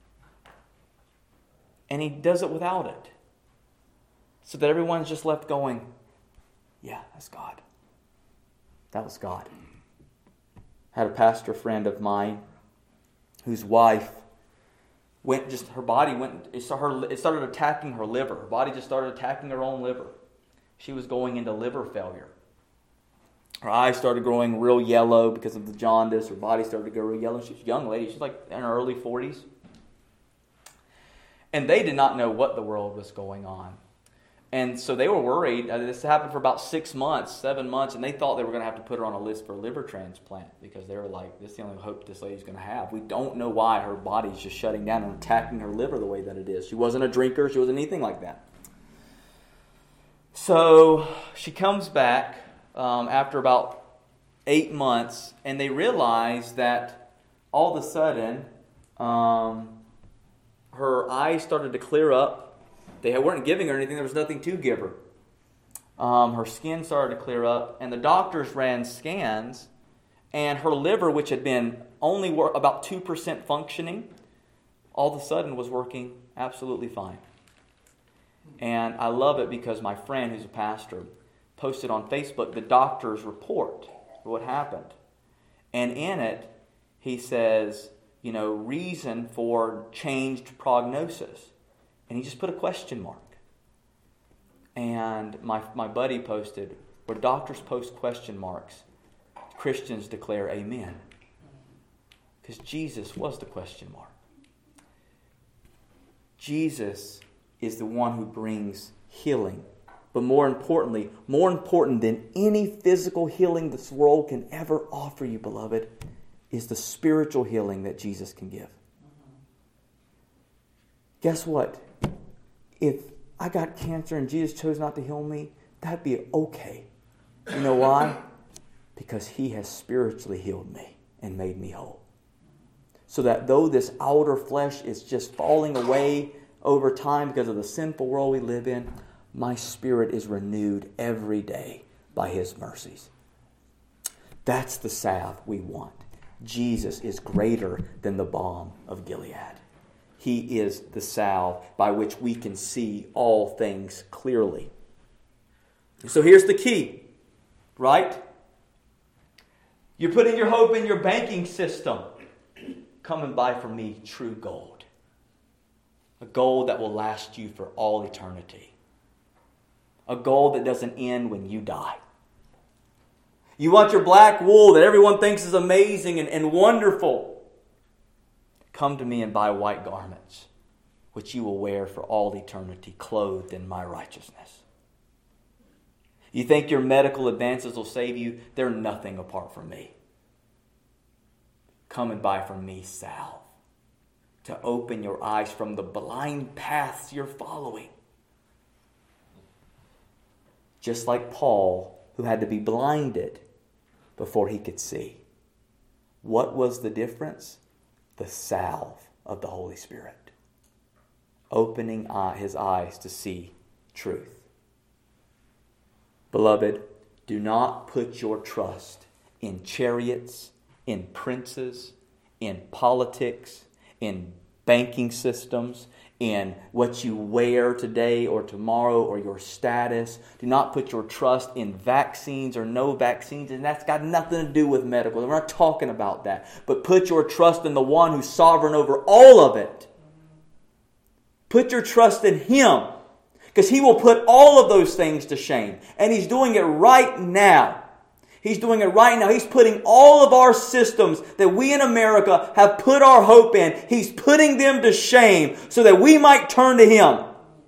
And He does it without it. So that everyone's just left going, yeah, that's God. That was God. I had a pastor friend of mine whose wife went just, her body went, it started attacking her liver. Her body just started attacking her own liver. She was going into liver failure. Her eyes started growing real yellow because of the jaundice. Her body started to go real yellow. She's a young lady. She's like in her early forties. And they did not know what the world was going on. And so they were worried. This happened for about six months, seven months, and they thought they were going to have to put her on a list for a liver transplant because they were like, this is the only hope this lady's going to have. We don't know why her body's just shutting down and attacking her liver the way that it is. She wasn't a drinker. She wasn't anything like that. So she comes back um, after about eight months, and they realize that all of a sudden um, her eyes started to clear up. They weren't giving her anything. There was nothing to give her. Um, her skin started to clear up, and the doctors ran scans, and her liver, which had been only wor- about two percent functioning, all of a sudden was working absolutely fine. And I love it because my friend, who's a pastor, posted on Facebook the doctor's report for what happened. And in it, he says, you know, reason for changed prognosis. And he just put a question mark. And my my buddy posted, where doctors post question marks, Christians declare amen. Because Jesus was the question mark. Jesus is the one who brings healing. But more importantly, more important than any physical healing this world can ever offer you, beloved, is the spiritual healing that Jesus can give. Guess what? If I got cancer and Jesus chose not to heal me, that'd be okay. You know why? Because He has spiritually healed me and made me whole. So that though this outer flesh is just falling away over time because of the sinful world we live in, my spirit is renewed every day by His mercies. That's the salve we want. Jesus is greater than the balm of Gilead. He is the salve by which we can see all things clearly. So here's the key, right? You're putting your hope in your banking system. Come and buy from me true gold. A gold that will last you for all eternity. A gold that doesn't end when you die. You want your black wool that everyone thinks is amazing and, and wonderful. Come to me and buy white garments, which you will wear for all eternity, clothed in my righteousness. You think your medical advances will save you? They're nothing apart from me. Come and buy from me salve to open your eyes from the blind paths you're following. Just like Paul, who had to be blinded before he could see. What was the difference? The salve of the Holy Spirit. Opening his eyes to see truth. Beloved, do not put your trust in chariots, in princes, in politics, in banking systems, in what you wear today or tomorrow or your status. Do not put your trust in vaccines or no vaccines, and that's got nothing to do with medical. We're not talking about that. But put your trust in the one who's sovereign over all of it. Put your trust in Him, because He will put all of those things to shame. And He's doing it right now. He's doing it right now. He's putting all of our systems that we in America have put our hope in, He's putting them to shame so that we might turn to Him.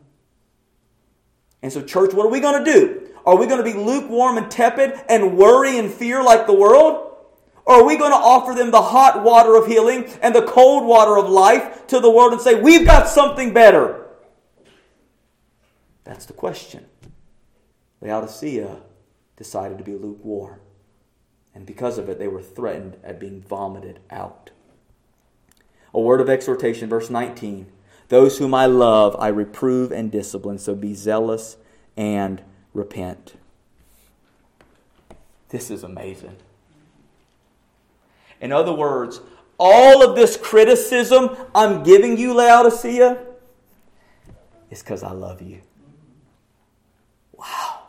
And so, church, what are we going to do? Are we going to be lukewarm and tepid and worry and fear like the world? Or are we going to offer them the hot water of healing and the cold water of life to the world and say, we've got something better? That's the question. Laodicea decided to be lukewarm. And because of it, they were threatened at being vomited out. A word of exhortation, verse nineteen. Those whom I love, I reprove and discipline, so be zealous and repent. This is amazing. In other words, all of this criticism I'm giving you, Laodicea, is because I love you. Wow.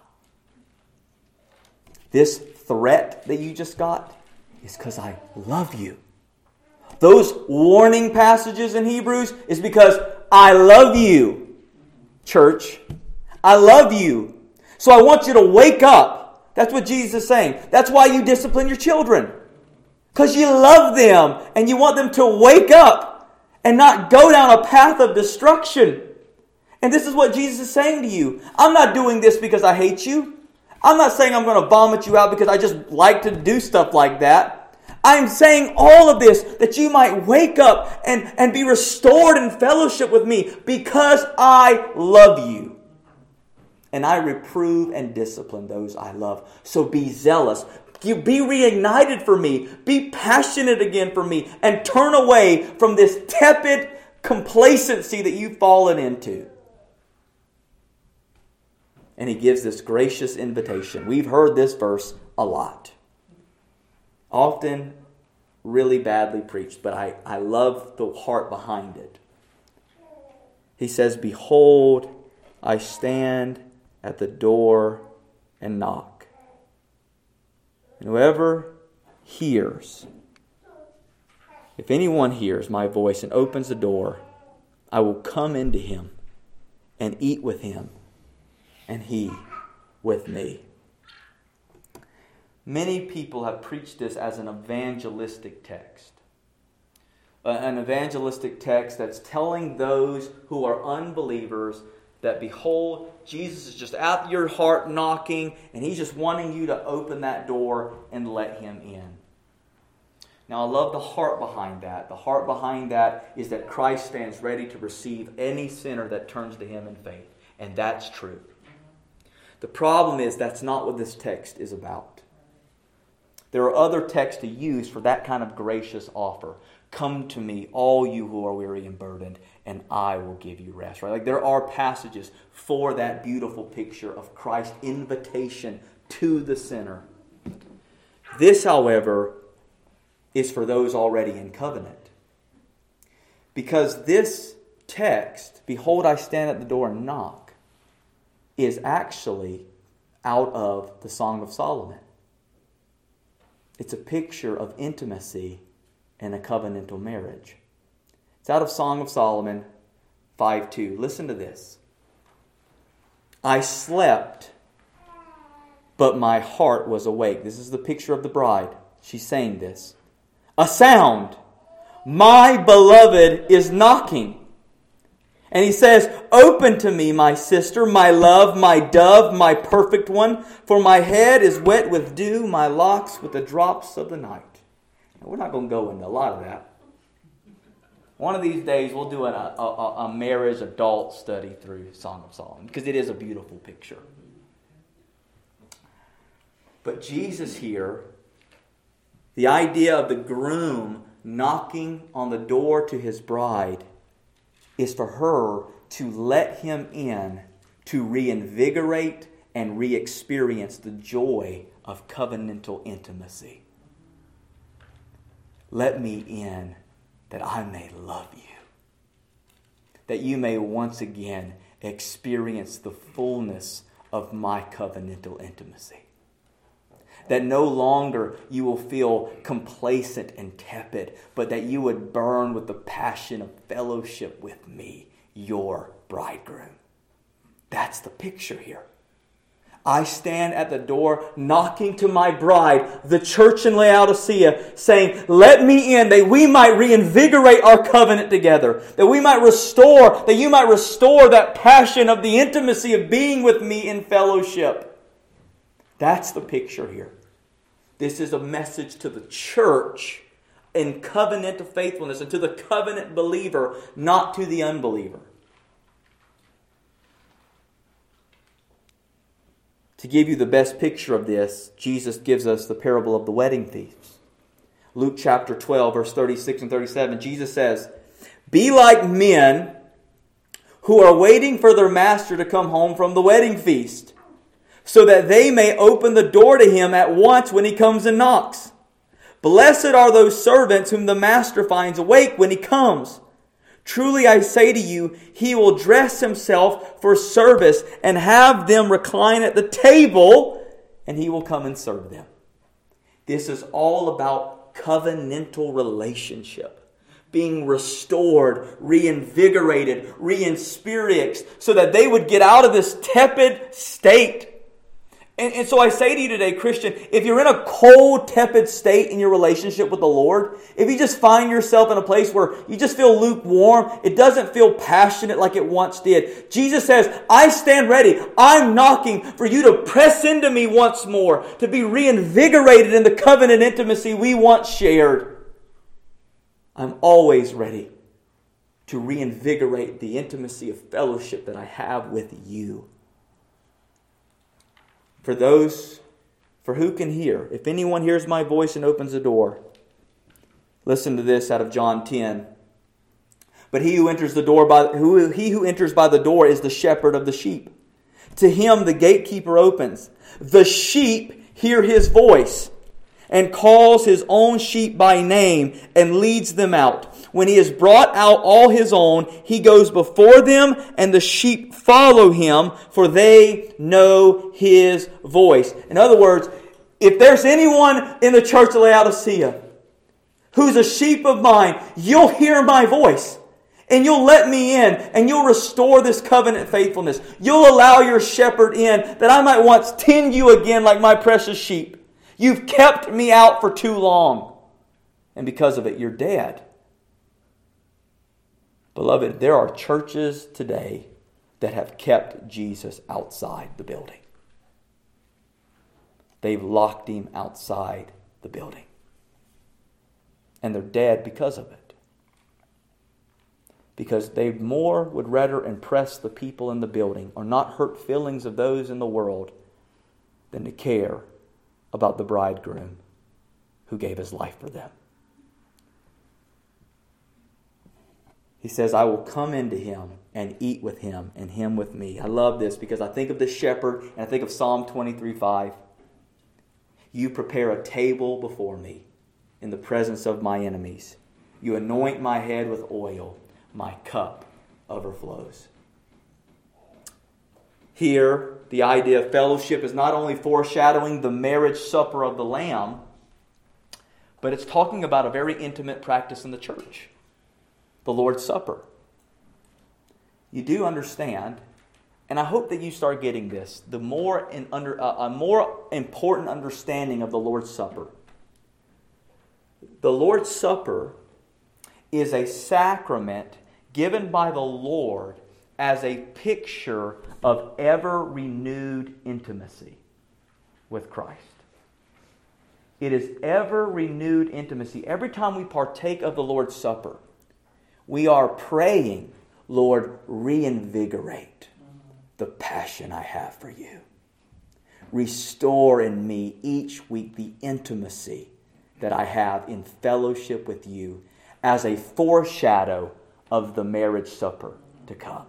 This threat that you just got is because I love you. Those warning passages in Hebrews is because I love you, church. I love you. So I want you to wake up That's what Jesus is saying. That's why you discipline your children. Because you love them and you want them to wake up and not go down a path of destruction. And this is what Jesus is saying to you. I'm not doing this because I hate you. I'm not saying I'm going to vomit you out because I just like to do stuff like that. I'm saying all of this that you might wake up and, and be restored in fellowship with me because I love you. And I reprove and discipline those I love. So be zealous. You be reignited for me. Be passionate again for me. And turn away from this tepid complacency that you've fallen into. And he gives this gracious invitation. We've heard this verse a lot. Often really badly preached, but I, I love the heart behind it. He says, "Behold, I stand at the door and knock. And whoever hears, if anyone hears my voice and opens the door, I will come into him and eat with him, and he with me." Many people have preached this as an evangelistic text. Uh, an evangelistic text that's telling those who are unbelievers that, behold, Jesus is just at your heart knocking, and he's just wanting you to open that door and let him in. Now, I love the heart behind that. The heart behind that is that Christ stands ready to receive any sinner that turns to him in faith. And that's true. The problem is that's not what this text is about. There are other texts to use for that kind of gracious offer. Come to me, all you who are weary and burdened, and I will give you rest. Right? Like there are passages for that beautiful picture of Christ's invitation to the sinner. This, however, is for those already in covenant. Because this text, "Behold, I stand at the door and knock," is actually out of the Song of Solomon. It's a picture of intimacy and a covenantal marriage. It's out of Song of Solomon five two. Listen to this. "I slept, but my heart was awake." This is the picture of the bride. She's saying this. "A sound, my beloved is knocking." And he says, "Open to me, my sister, my love, my dove, my perfect one, for my head is wet with dew, my locks with the drops of the night." Now, we're not going to go into a lot of that. One of these days, we'll do a, a, a marriage adult study through Song of Solomon, because it is a beautiful picture. But Jesus here, the idea of the groom knocking on the door to his bride, is for her to let him in to reinvigorate and re-experience the joy of covenantal intimacy. "Let me in that I may love you, that you may once again experience the fullness of my covenantal intimacy. That no longer you will feel complacent and tepid, but that you would burn with the passion of fellowship with me, your bridegroom." That's the picture here. I stand at the door knocking to my bride, the church in Laodicea, saying, "Let me in, that we might reinvigorate our covenant together, that we might restore, that you might restore that passion of the intimacy of being with me in fellowship." That's the picture here. This is a message to the church in covenant of faithfulness and to the covenant believer, not to the unbeliever. To give you the best picture of this, Jesus gives us the parable of the wedding thieves. Luke chapter twelve, verse thirty-six and thirty-seven, Jesus says, "Be like men who are waiting for their master to come home from the wedding feast, so that they may open the door to him at once when he comes and knocks. Blessed are those servants whom the master finds awake when he comes. Truly I say to you, he will dress himself for service and have them recline at the table, and he will come and serve them." This is all about covenantal relationship. Being restored, reinvigorated, re-experienced, so that they would get out of this tepid state And, and so I say to you today, Christian, if you're in a cold, tepid state in your relationship with the Lord, if you just find yourself in a place where you just feel lukewarm, it doesn't feel passionate like it once did, Jesus says, I stand ready. I'm knocking for you to press into me once more, to be reinvigorated in the covenant intimacy we once shared. I'm always ready to reinvigorate the intimacy of fellowship that I have with you. For those, for who can hear, if anyone hears my voice and opens the door. Listen to this out of John ten. But he who enters the door by who he who enters by the door is the shepherd of the sheep. To him the gatekeeper opens. The sheep hear his voice, and calls his own sheep by name and leads them out. When he has brought out all his own, he goes before them, and the sheep follow him, for they know his voice. In other words, if there's anyone in the church of Laodicea who's a sheep of mine, you'll hear my voice. And you'll let me in, and you'll restore this covenant faithfulness. You'll allow your shepherd in, that I might once tend you again like my precious sheep. You've kept me out for too long. And because of it, you're dead. Beloved, there are churches today that have kept Jesus outside the building. They've locked him outside the building. And they're dead because of it. Because they more would rather impress the people in the building or not hurt feelings of those in the world than to care about the bridegroom who gave his life for them. He says, I will come into him and eat with him and him with me. I love this because I think of the shepherd and I think of Psalm twenty-three five. You prepare a table before me in the presence of my enemies. You anoint my head with oil. My cup overflows. Here, the idea of fellowship is not only foreshadowing the marriage supper of the Lamb, but it's talking about a very intimate practice in the church. The Lord's Supper. You do understand, and I hope that you start getting this, the more in under uh, a more important understanding of the Lord's Supper. The Lord's Supper is a sacrament given by the Lord as a picture of ever renewed intimacy with Christ. It is ever renewed intimacy. Every time we partake of the Lord's Supper, we are praying, Lord, reinvigorate the passion I have for you. Restore in me each week the intimacy that I have in fellowship with you as a foreshadow of the marriage supper to come.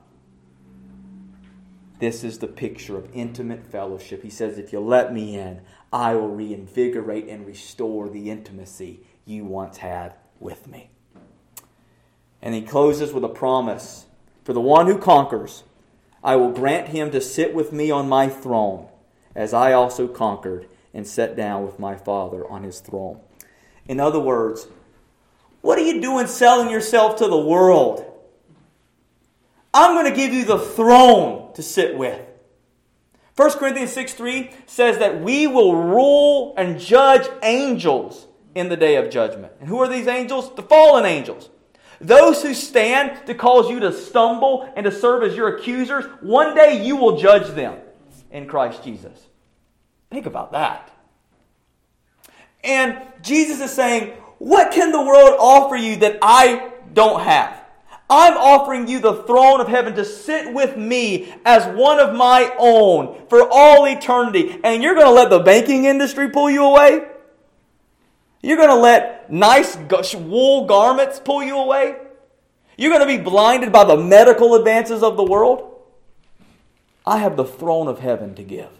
This is the picture of intimate fellowship. He says, if you let me in, I will reinvigorate and restore the intimacy you once had with me. And he closes with a promise. For the one who conquers, I will grant him to sit with me on my throne, as I also conquered and sat down with my Father on his throne. In other words, what are you doing selling yourself to the world? I'm going to give you the throne to sit with. First Corinthians six three says that we will rule and judge angels in the day of judgment. And who are these angels? The fallen angels. Those who stand to cause you to stumble and to serve as your accusers, one day you will judge them in Christ Jesus. Think about that. And Jesus is saying, what can the world offer you that I don't have? I'm offering you the throne of heaven to sit with me as one of my own for all eternity. And you're going to let the banking industry pull you away? You're going to let nice wool garments pull you away? You're going to be blinded by the medical advances of the world? I have the throne of heaven to give.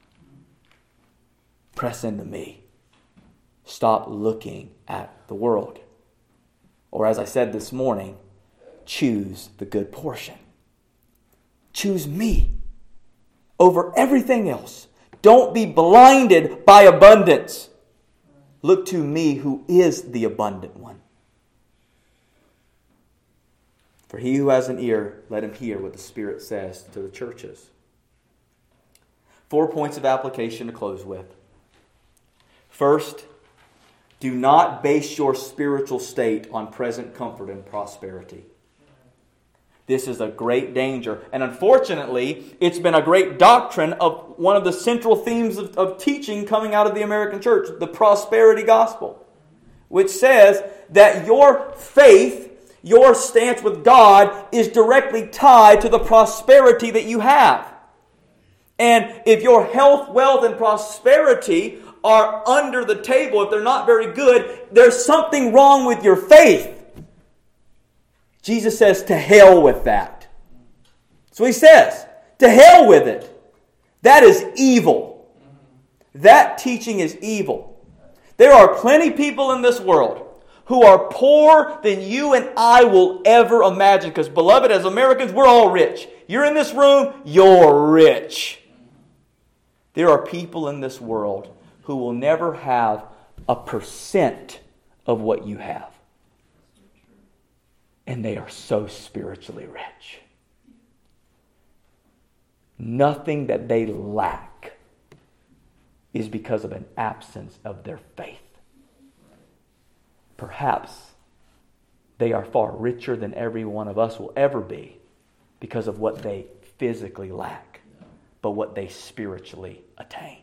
Press into me. Stop looking at the world. Or as I said this morning, choose the good portion. Choose me over everything else. Don't be blinded by abundance. Look to me who is the abundant one. For he who has an ear, let him hear what the Spirit says to the churches. Four points of application to close with. First, do not base your spiritual state on present comfort and prosperity. This is a great danger. And unfortunately, it's been a great doctrine of one of the central themes of, of teaching coming out of the American church, the prosperity gospel, which says that your faith, your stance with God, is directly tied to the prosperity that you have. And if your health, wealth, and prosperity are under the table, if they're not very good, there's something wrong with your faith. Jesus says, to hell with that. So he says, to hell with it. That is evil. That teaching is evil. There are plenty of people in this world who are poorer than you and I will ever imagine. Because, beloved, as Americans, we're all rich. You're in this room, you're rich. There are people in this world who will never have a percent of what you have. And they are so spiritually rich. Nothing that they lack is because of an absence of their faith. Perhaps they are far richer than every one of us will ever be because of what they physically lack, but what they spiritually attain.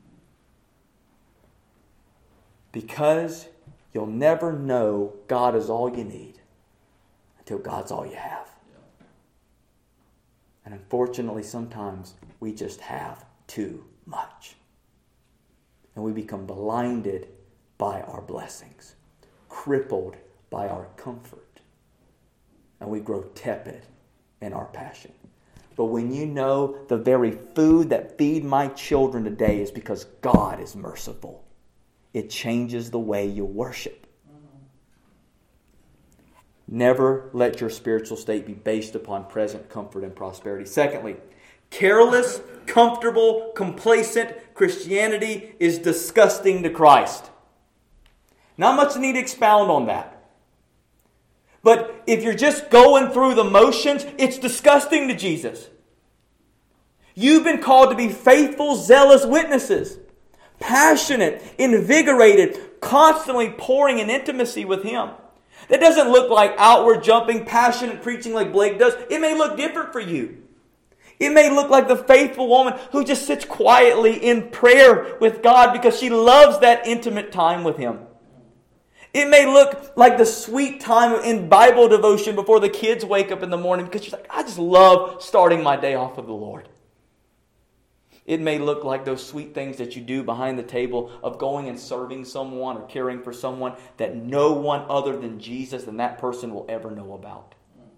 Because you'll never know God is all you need until God's all you have. And unfortunately, sometimes we just have too much. And we become blinded by our blessings, crippled by our comfort, and we grow tepid in our passion. But when you know the very food that feed my children today is because God is merciful, it changes the way you worship. Never let your spiritual state be based upon present comfort and prosperity. Secondly, careless, comfortable, complacent Christianity is disgusting to Christ. Not much need to expound on that. But if you're just going through the motions, it's disgusting to Jesus. You've been called to be faithful, zealous witnesses. Passionate, invigorated, constantly pouring in intimacy with Him. That doesn't look like outward jumping, passionate preaching like Blake does. It may look different for you. It may look like the faithful woman who just sits quietly in prayer with God because she loves that intimate time with Him. It may look like the sweet time in Bible devotion before the kids wake up in the morning because she's like, I just love starting my day off with the Lord. It may look like those sweet things that you do behind the table of going and serving someone or caring for someone that no one other than Jesus and that person will ever know about.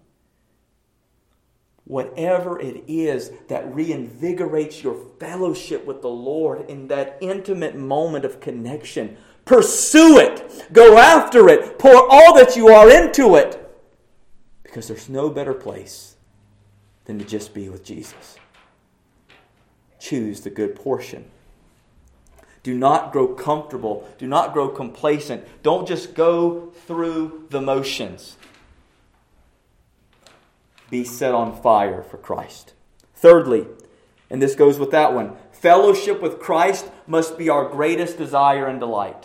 Whatever it is that reinvigorates your fellowship with the Lord in that intimate moment of connection, pursue it. Go after it. Pour all that you are into it. Because there's no better place than to just be with Jesus. Choose the good portion. Do not grow comfortable. Do not grow complacent. Don't just go through the motions. Be set on fire for Christ. Thirdly, and this goes with that one, fellowship with Christ must be our greatest desire and delight.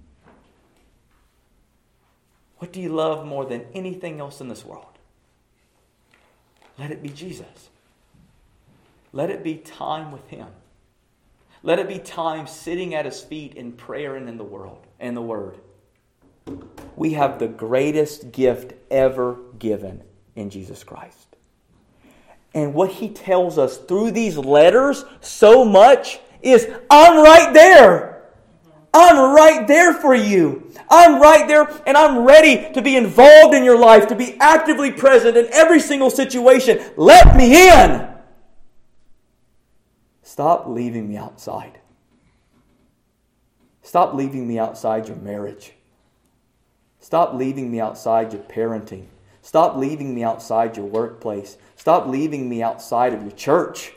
What do you love more than anything else in this world? Let it be Jesus. Let it be time with Him. Let it be time sitting at His feet in prayer and in the world and the Word. We have the greatest gift ever given in Jesus Christ. And what He tells us through these letters so much is, I'm right there. I'm right there for you. I'm right there and I'm ready to be involved in your life, to be actively present in every single situation. Let me in. Stop leaving me outside. Stop leaving me outside your marriage. Stop leaving me outside your parenting. Stop leaving me outside your workplace. Stop leaving me outside of your church.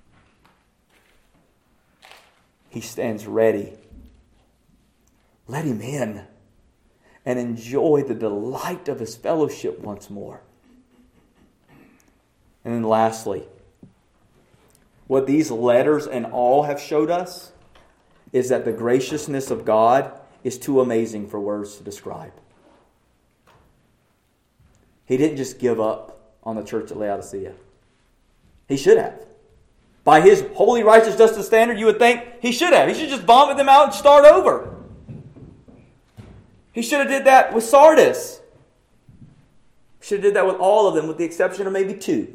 He stands ready. Let Him in and enjoy the delight of His fellowship once more. And then lastly, What these letters and all have showed us is that the graciousness of God is too amazing for words to describe. He didn't just give up on the church at Laodicea. He should have. By His holy, righteous, justice standard, you would think He should have. He should just vomit them out and start over. He should have did that with Sardis. He should have did that with all of them, with the exception of maybe two.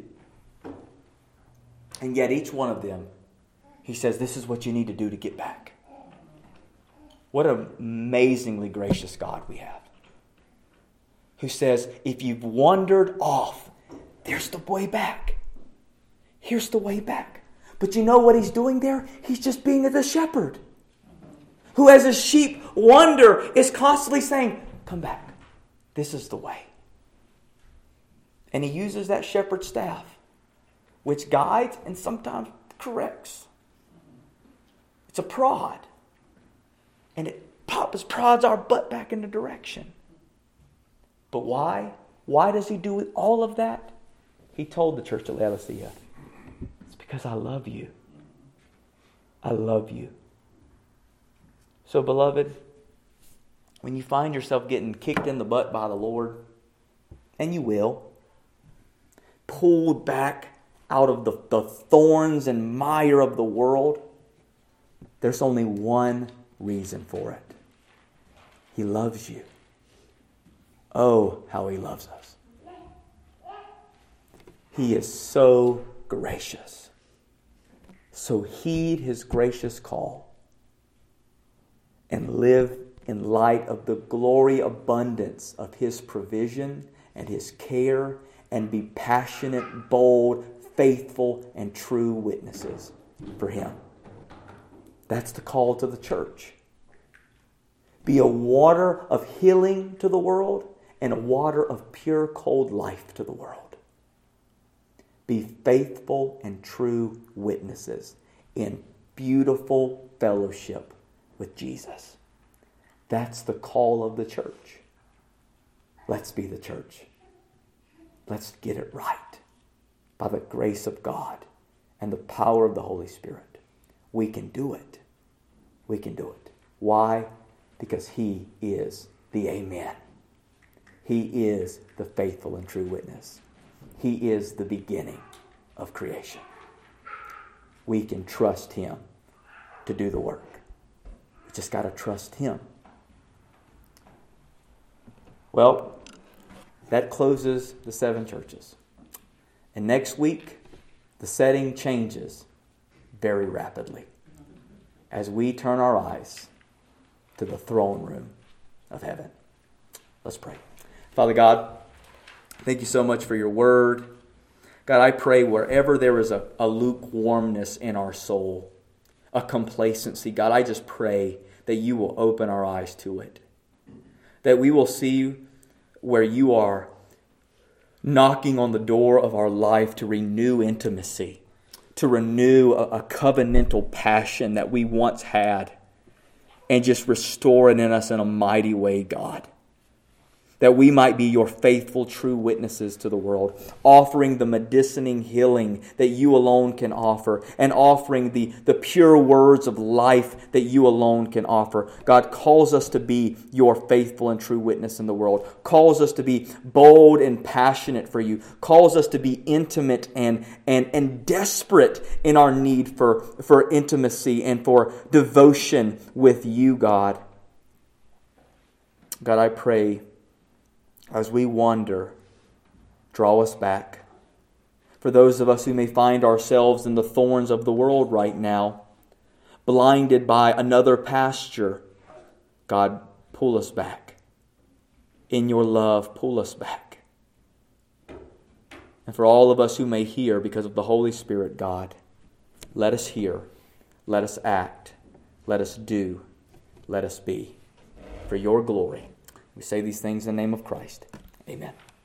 And yet each one of them, He says, this is what you need to do to get back. What an amazingly gracious God we have. Who says, if you've wandered off, there's the way back. Here's the way back. But you know what He's doing there? He's just being the shepherd. Who as His sheep wander is constantly saying, come back. This is the way. And He uses that shepherd's staff, which guides and sometimes corrects. It's a prod. And it pops, prods our butt back into direction. But why? Why does He do all of that? He told the church at Laodicea, it's because I love you. I love you. So, beloved, when you find yourself getting kicked in the butt by the Lord, and you will, pulled back out of the, the thorns and mire of the world, there's only one reason for it. He loves you. Oh, how He loves us. He is so gracious. So heed His gracious call and live in light of the glory abundance of His provision and His care, and be passionate, bold, faithful, and true witnesses for Him. That's the call to the church. Be a water of healing to the world and a water of pure, cold life to the world. Be faithful and true witnesses in beautiful fellowship with Jesus. That's the call of the church. Let's be the church. Let's get it right by the grace of God and the power of the Holy Spirit. We can do it. We can do it. Why? Because He is the Amen. He is the faithful and true witness. He is the beginning of creation. We can trust Him to do the work. We just got to trust Him. Well, that closes the seven churches. And next week, the setting changes very rapidly as we turn our eyes to the throne room of heaven. Let's pray. Father God, thank you so much for your word. God, I pray wherever there is a, a lukewarmness in our soul, a complacency, God, I just pray that you will open our eyes to it. That we will see where you are knocking on the door of our life to renew intimacy, to renew a, a covenantal passion that we once had, and just restore it in us in a mighty way, God. That we might be your faithful, true witnesses to the world, offering the medicining healing that you alone can offer, and offering the, the pure words of life that you alone can offer. God calls us to be your faithful and true witness in the world, calls us to be bold and passionate for you, calls us to be intimate and, and, and desperate in our need for, for intimacy and for devotion with you, God. God, I pray, as we wander, draw us back. For those of us who may find ourselves in the thorns of the world right now, blinded by another pasture, God, pull us back. In your love, pull us back. And for all of us who may hear because of the Holy Spirit, God, let us hear, let us act, let us do, let us be. For your glory. We say these things in the name of Christ. Amen.